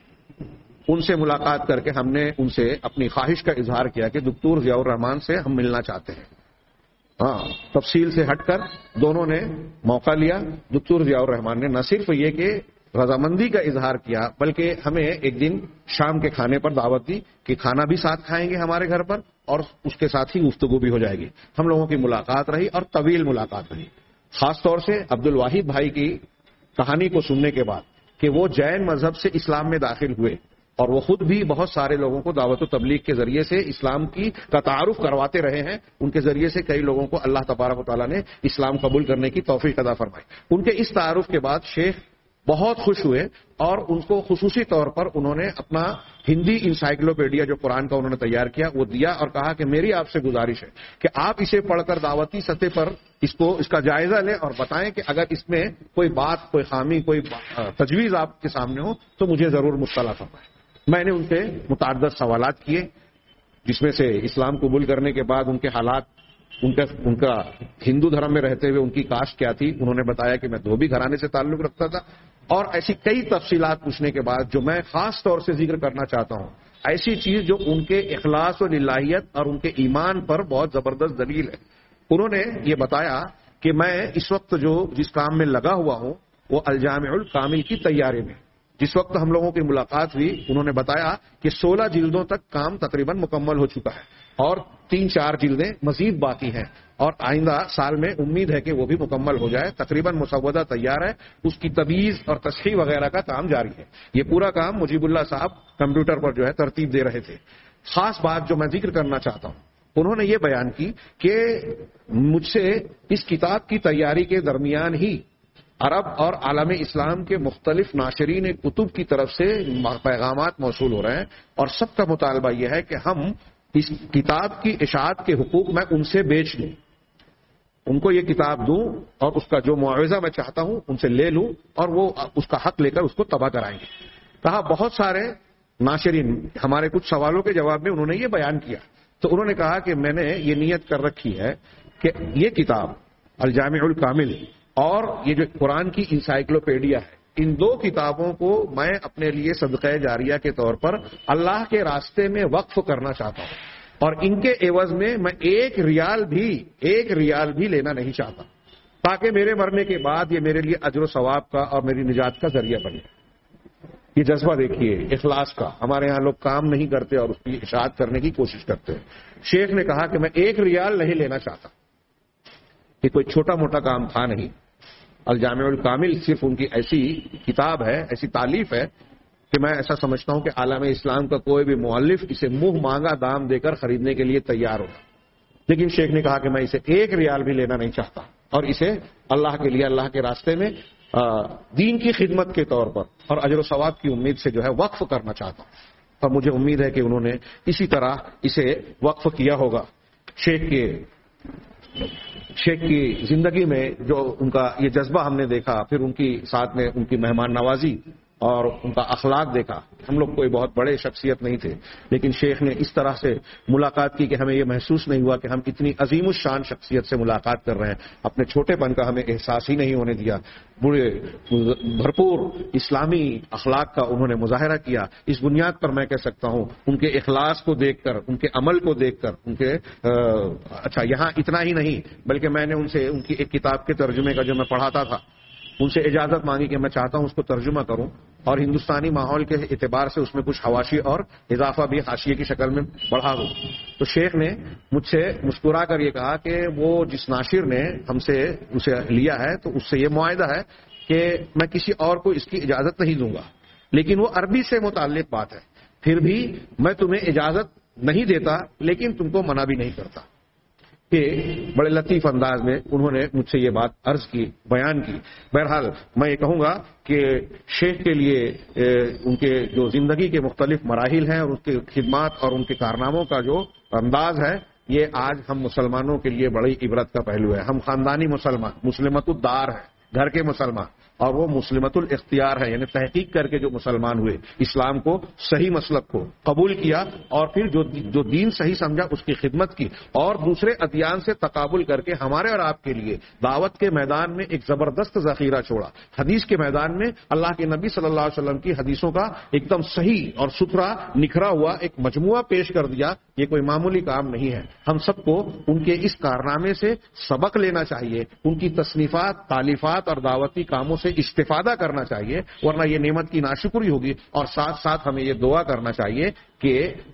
ان سے ملاقات کر کے ہم نے ان سے اپنی خواہش کا اظہار کیا کہ دکتور ضیاء الرحمان سے ہم ملنا چاہتے ہیں۔ ہاں، تفصیل سے ہٹ کر دونوں نے موقع لیا۔ دکتور ضیاء الرحمان نے نہ صرف یہ کہ رضامندی کا اظہار کیا، بلکہ ہمیں ایک دن شام کے کھانے پر دعوت دی کہ کھانا بھی ساتھ کھائیں گے ہمارے گھر پر، اور اس کے ساتھ ہی گفتگو بھی ہو جائے گی۔ ہم لوگوں کی ملاقات رہی اور طویل ملاقات رہی، خاص طور سے عبد الواحد بھائی کی کہانی کو سننے کے بعد کہ وہ جین مذہب سے اسلام میں داخل ہوئے اور وہ خود بھی بہت سارے لوگوں کو دعوت و تبلیغ کے ذریعے سے اسلام کی کا تعارف کرواتے رہے ہیں، ان کے ذریعے سے کئی لوگوں کو اللہ تبارک و تعالیٰ نے اسلام قبول کرنے کی توفیق عطا فرمائی۔ ان کے اس تعارف کے بعد شیخ بہت خوش ہوئے اور ان کو خصوصی طور پر انہوں نے اپنا ہندی انسائکلوپیڈیا جو قرآن کا انہوں نے تیار کیا وہ دیا اور کہا کہ میری آپ سے گزارش ہے کہ آپ اسے پڑھ کر دعوتی سطح پر اس کو اس کا جائزہ لیں اور بتائیں کہ اگر اس میں کوئی بات، کوئی خامی، کوئی تجویز آپ کے سامنے ہو تو مجھے ضرور مطلع فرمائیں۔ میں نے ان سے متعدد سوالات کیے، جس میں سے اسلام قبول کرنے کے بعد ان کے حالات، ان کا ان کا ہندو دھرم میں رہتے ہوئے ان کی کاسٹ کیا تھی، انہوں نے بتایا کہ میں دھوبی گھرانے سے تعلق رکھتا تھا، اور ایسی کئی تفصیلات پوچھنے کے بعد جو میں خاص طور سے ذکر کرنا چاہتا ہوں، ایسی چیز جو ان کے اخلاص و للہیت اور ان کے ایمان پر بہت زبردست دلیل ہے۔ انہوں نے یہ بتایا کہ میں اس وقت جو جس کام میں لگا ہوا ہوں وہ الجامع الکامل کی تیاری میں، جس وقت ہم لوگوں کی ملاقات ہوئی انہوں نے بتایا کہ سولہ جلدوں تک کام تقریباً مکمل ہو چکا ہے اور تین چار جلدیں مزید باقی ہیں، اور آئندہ سال میں امید ہے کہ وہ بھی مکمل ہو جائے۔ تقریباً مسودہ تیار ہے، اس کی تبییض اور تصحیح وغیرہ کا کام جاری ہے۔ یہ پورا کام مجیب اللہ صاحب کمپیوٹر پر جو ہے ترتیب دے رہے تھے۔ خاص بات جو میں ذکر کرنا چاہتا ہوں، انہوں نے یہ بیان کی کہ مجھ سے اس کتاب کی تیاری کے درمیان ہی عرب اور عالم اسلام کے مختلف ناشرین کتب کی طرف سے پیغامات موصول ہو رہے ہیں، اور سب کا مطالبہ یہ ہے کہ ہم اس کتاب کی اشاعت کے حقوق میں ان سے بیچ دوں، ان کو یہ کتاب دوں اور اس کا جو معاوضہ میں چاہتا ہوں ان سے لے لوں اور وہ اس کا حق لے کر اس کو تباہ کرائیں گے۔ کہا بہت سارے ناشرین ہمارے کچھ سوالوں کے جواب میں انہوں نے یہ بیان کیا، تو انہوں نے کہا کہ میں نے یہ نیت کر رکھی ہے کہ یہ کتاب الجامع الکامل اور یہ جو قرآن کی انسائکلوپیڈیا ہے، ان دو کتابوں کو میں اپنے لیے صدقہ جاریہ کے طور پر اللہ کے راستے میں وقف کرنا چاہتا ہوں، اور ان کے عوض میں میں ایک ریال بھی ایک ریال بھی لینا نہیں چاہتا، تاکہ میرے مرنے کے بعد یہ میرے لیے اجر و ثواب کا اور میری نجات کا ذریعہ بنے۔ یہ جذبہ دیکھیے اخلاص کا. ہمارے ہاں لوگ کام نہیں کرتے اور اس کی اشاعت کرنے کی کوشش کرتے ہیں. شیخ نے کہا کہ میں ایک ریال نہیں لینا چاہتا. یہ کوئی چھوٹا موٹا کام تھا نہیں. الجامع الکامل صرف ان کی ایسی کتاب ہے, ایسی تالیف ہے کہ میں ایسا سمجھتا ہوں کہ عالم اسلام کا کوئی بھی مؤلف اسے منہ مانگا دام دے کر خریدنے کے لیے تیار ہوگا. لیکن شیخ نے کہا کہ میں اسے ایک ریال بھی لینا نہیں چاہتا اور اسے اللہ کے لیے, اللہ کے راستے میں دین کی خدمت کے طور پر اور اجر و ثواب کی امید سے جو ہے وقف کرنا چاہتا ہوں. اور مجھے امید ہے کہ انہوں نے اسی طرح اسے وقف کیا ہوگا. شیخ کے شیخ کی زندگی میں جو ان کا یہ جذبہ ہم نے دیکھا, پھر ان کی ساتھ میں ان کی مہمان نوازی اور ان کا اخلاق دیکھا. ہم لوگ کوئی بہت بڑے شخصیت نہیں تھے, لیکن شیخ نے اس طرح سے ملاقات کی کہ ہمیں یہ محسوس نہیں ہوا کہ ہم اتنی عظیم الشان شخصیت سے ملاقات کر رہے ہیں. اپنے چھوٹے پن کا ہمیں احساس ہی نہیں ہونے دیا. بڑے بھرپور اسلامی اخلاق کا انہوں نے مظاہرہ کیا. اس بنیاد پر میں کہہ سکتا ہوں ان کے اخلاص کو دیکھ کر, ان کے عمل کو دیکھ کر, ان کے اچھا یہاں اتنا ہی نہیں بلکہ میں نے ان سے ان کی ایک کتاب کے ترجمے کا جو میں پڑھاتا تھا ان سے اجازت مانگی کہ میں چاہتا ہوں اس کو ترجمہ کروں اور ہندوستانی ماحول کے اعتبار سے اس میں کچھ حواشی اور اضافہ بھی حاشیے کی شکل میں بڑھا دوں. تو شیخ نے مجھ سے مسکرا کر یہ کہا کہ وہ جس ناشر نے ہم سے اسے لیا ہے تو اس سے یہ معاہدہ ہے کہ میں کسی اور کو اس کی اجازت نہیں دوں گا, لیکن وہ عربی سے متعلق بات ہے. پھر بھی میں تمہیں اجازت نہیں دیتا لیکن تم کو منع بھی نہیں کرتا. کہ بڑے لطیف انداز میں انہوں نے مجھ سے یہ بات عرض کی, بیان کی. بہرحال میں یہ کہوں گا کہ شیخ کے لیے ان کے جو زندگی کے مختلف مراحل ہیں اور ان کی خدمات اور ان کے کارناموں کا جو انداز ہے یہ آج ہم مسلمانوں کے لیے بڑی عبرت کا پہلو ہے. ہم خاندانی مسلمان, مسلمت الدار ہیں, گھر کے مسلمان, اور وہ مسلمت الاختیار ہے, یعنی تحقیق کر کے جو مسلمان ہوئے, اسلام کو صحیح مسلک کو قبول کیا اور پھر جو جو دین صحیح سمجھا اس کی خدمت کی اور دوسرے ادیان سے تقابل کر کے ہمارے اور آپ کے لیے دعوت کے میدان میں ایک زبردست ذخیرہ چھوڑا. حدیث کے میدان میں اللہ کے نبی صلی اللہ علیہ وسلم کی حدیثوں کا ایک دم صحیح اور ستھرا نکھرا ہوا ایک مجموعہ پیش کر دیا. یہ کوئی معمولی کام نہیں ہے. ہم سب کو ان کے اس کارنامے سے سبق لینا چاہیے, ان کی تصنیفات, تالیفات اور دعوتی کاموں سے استفادہ کرنا چاہیے, ورنہ یہ نعمت کی ناشکری ہوگی. اور ساتھ ساتھ ہمیں یہ دعا کرنا چاہیے کہ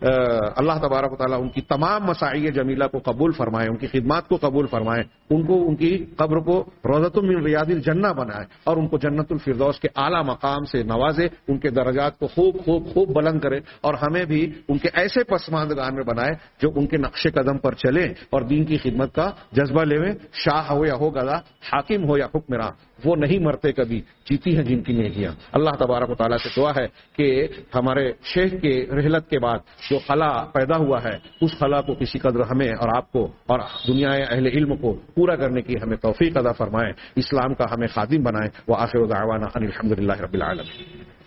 اللہ تبارک و تعالیٰ ان کی تمام مساعی جمیلہ کو قبول فرمائے, ان کی خدمات کو قبول فرمائے, ان کو ان کی قبر کو روضۃ من ریاض الجنہ بنائے اور ان کو جنت الفردوس کے اعلیٰ مقام سے نوازے, ان کے درجات کو خوب خوب خوب بلند کرے اور ہمیں بھی ان کے ایسے پسماندگان میں بنائے جو ان کے نقش قدم پر چلیں اور دین کی خدمت کا جذبہ لیں. شاہ ہو یا ہو گدا, حاکم ہو یا حکمراں, وہ نہیں مرتے کبھی, جیتی ہیں جن کی نیکیاں. اللہ تبارک و تعالیٰ سے دعا ہے کہ ہمارے شیخ کے رحلت کے بعد جو خلا پیدا ہوا ہے اس خلا کو کسی قدر ہمیں اور آپ کو اور دنیا اہل علم کو پورا کرنے کی ہمیں توفیق عطا فرمائے, اسلام کا ہمیں خادم بنائے. وآخر دعوانا ان الحمد للہ رب العالمین.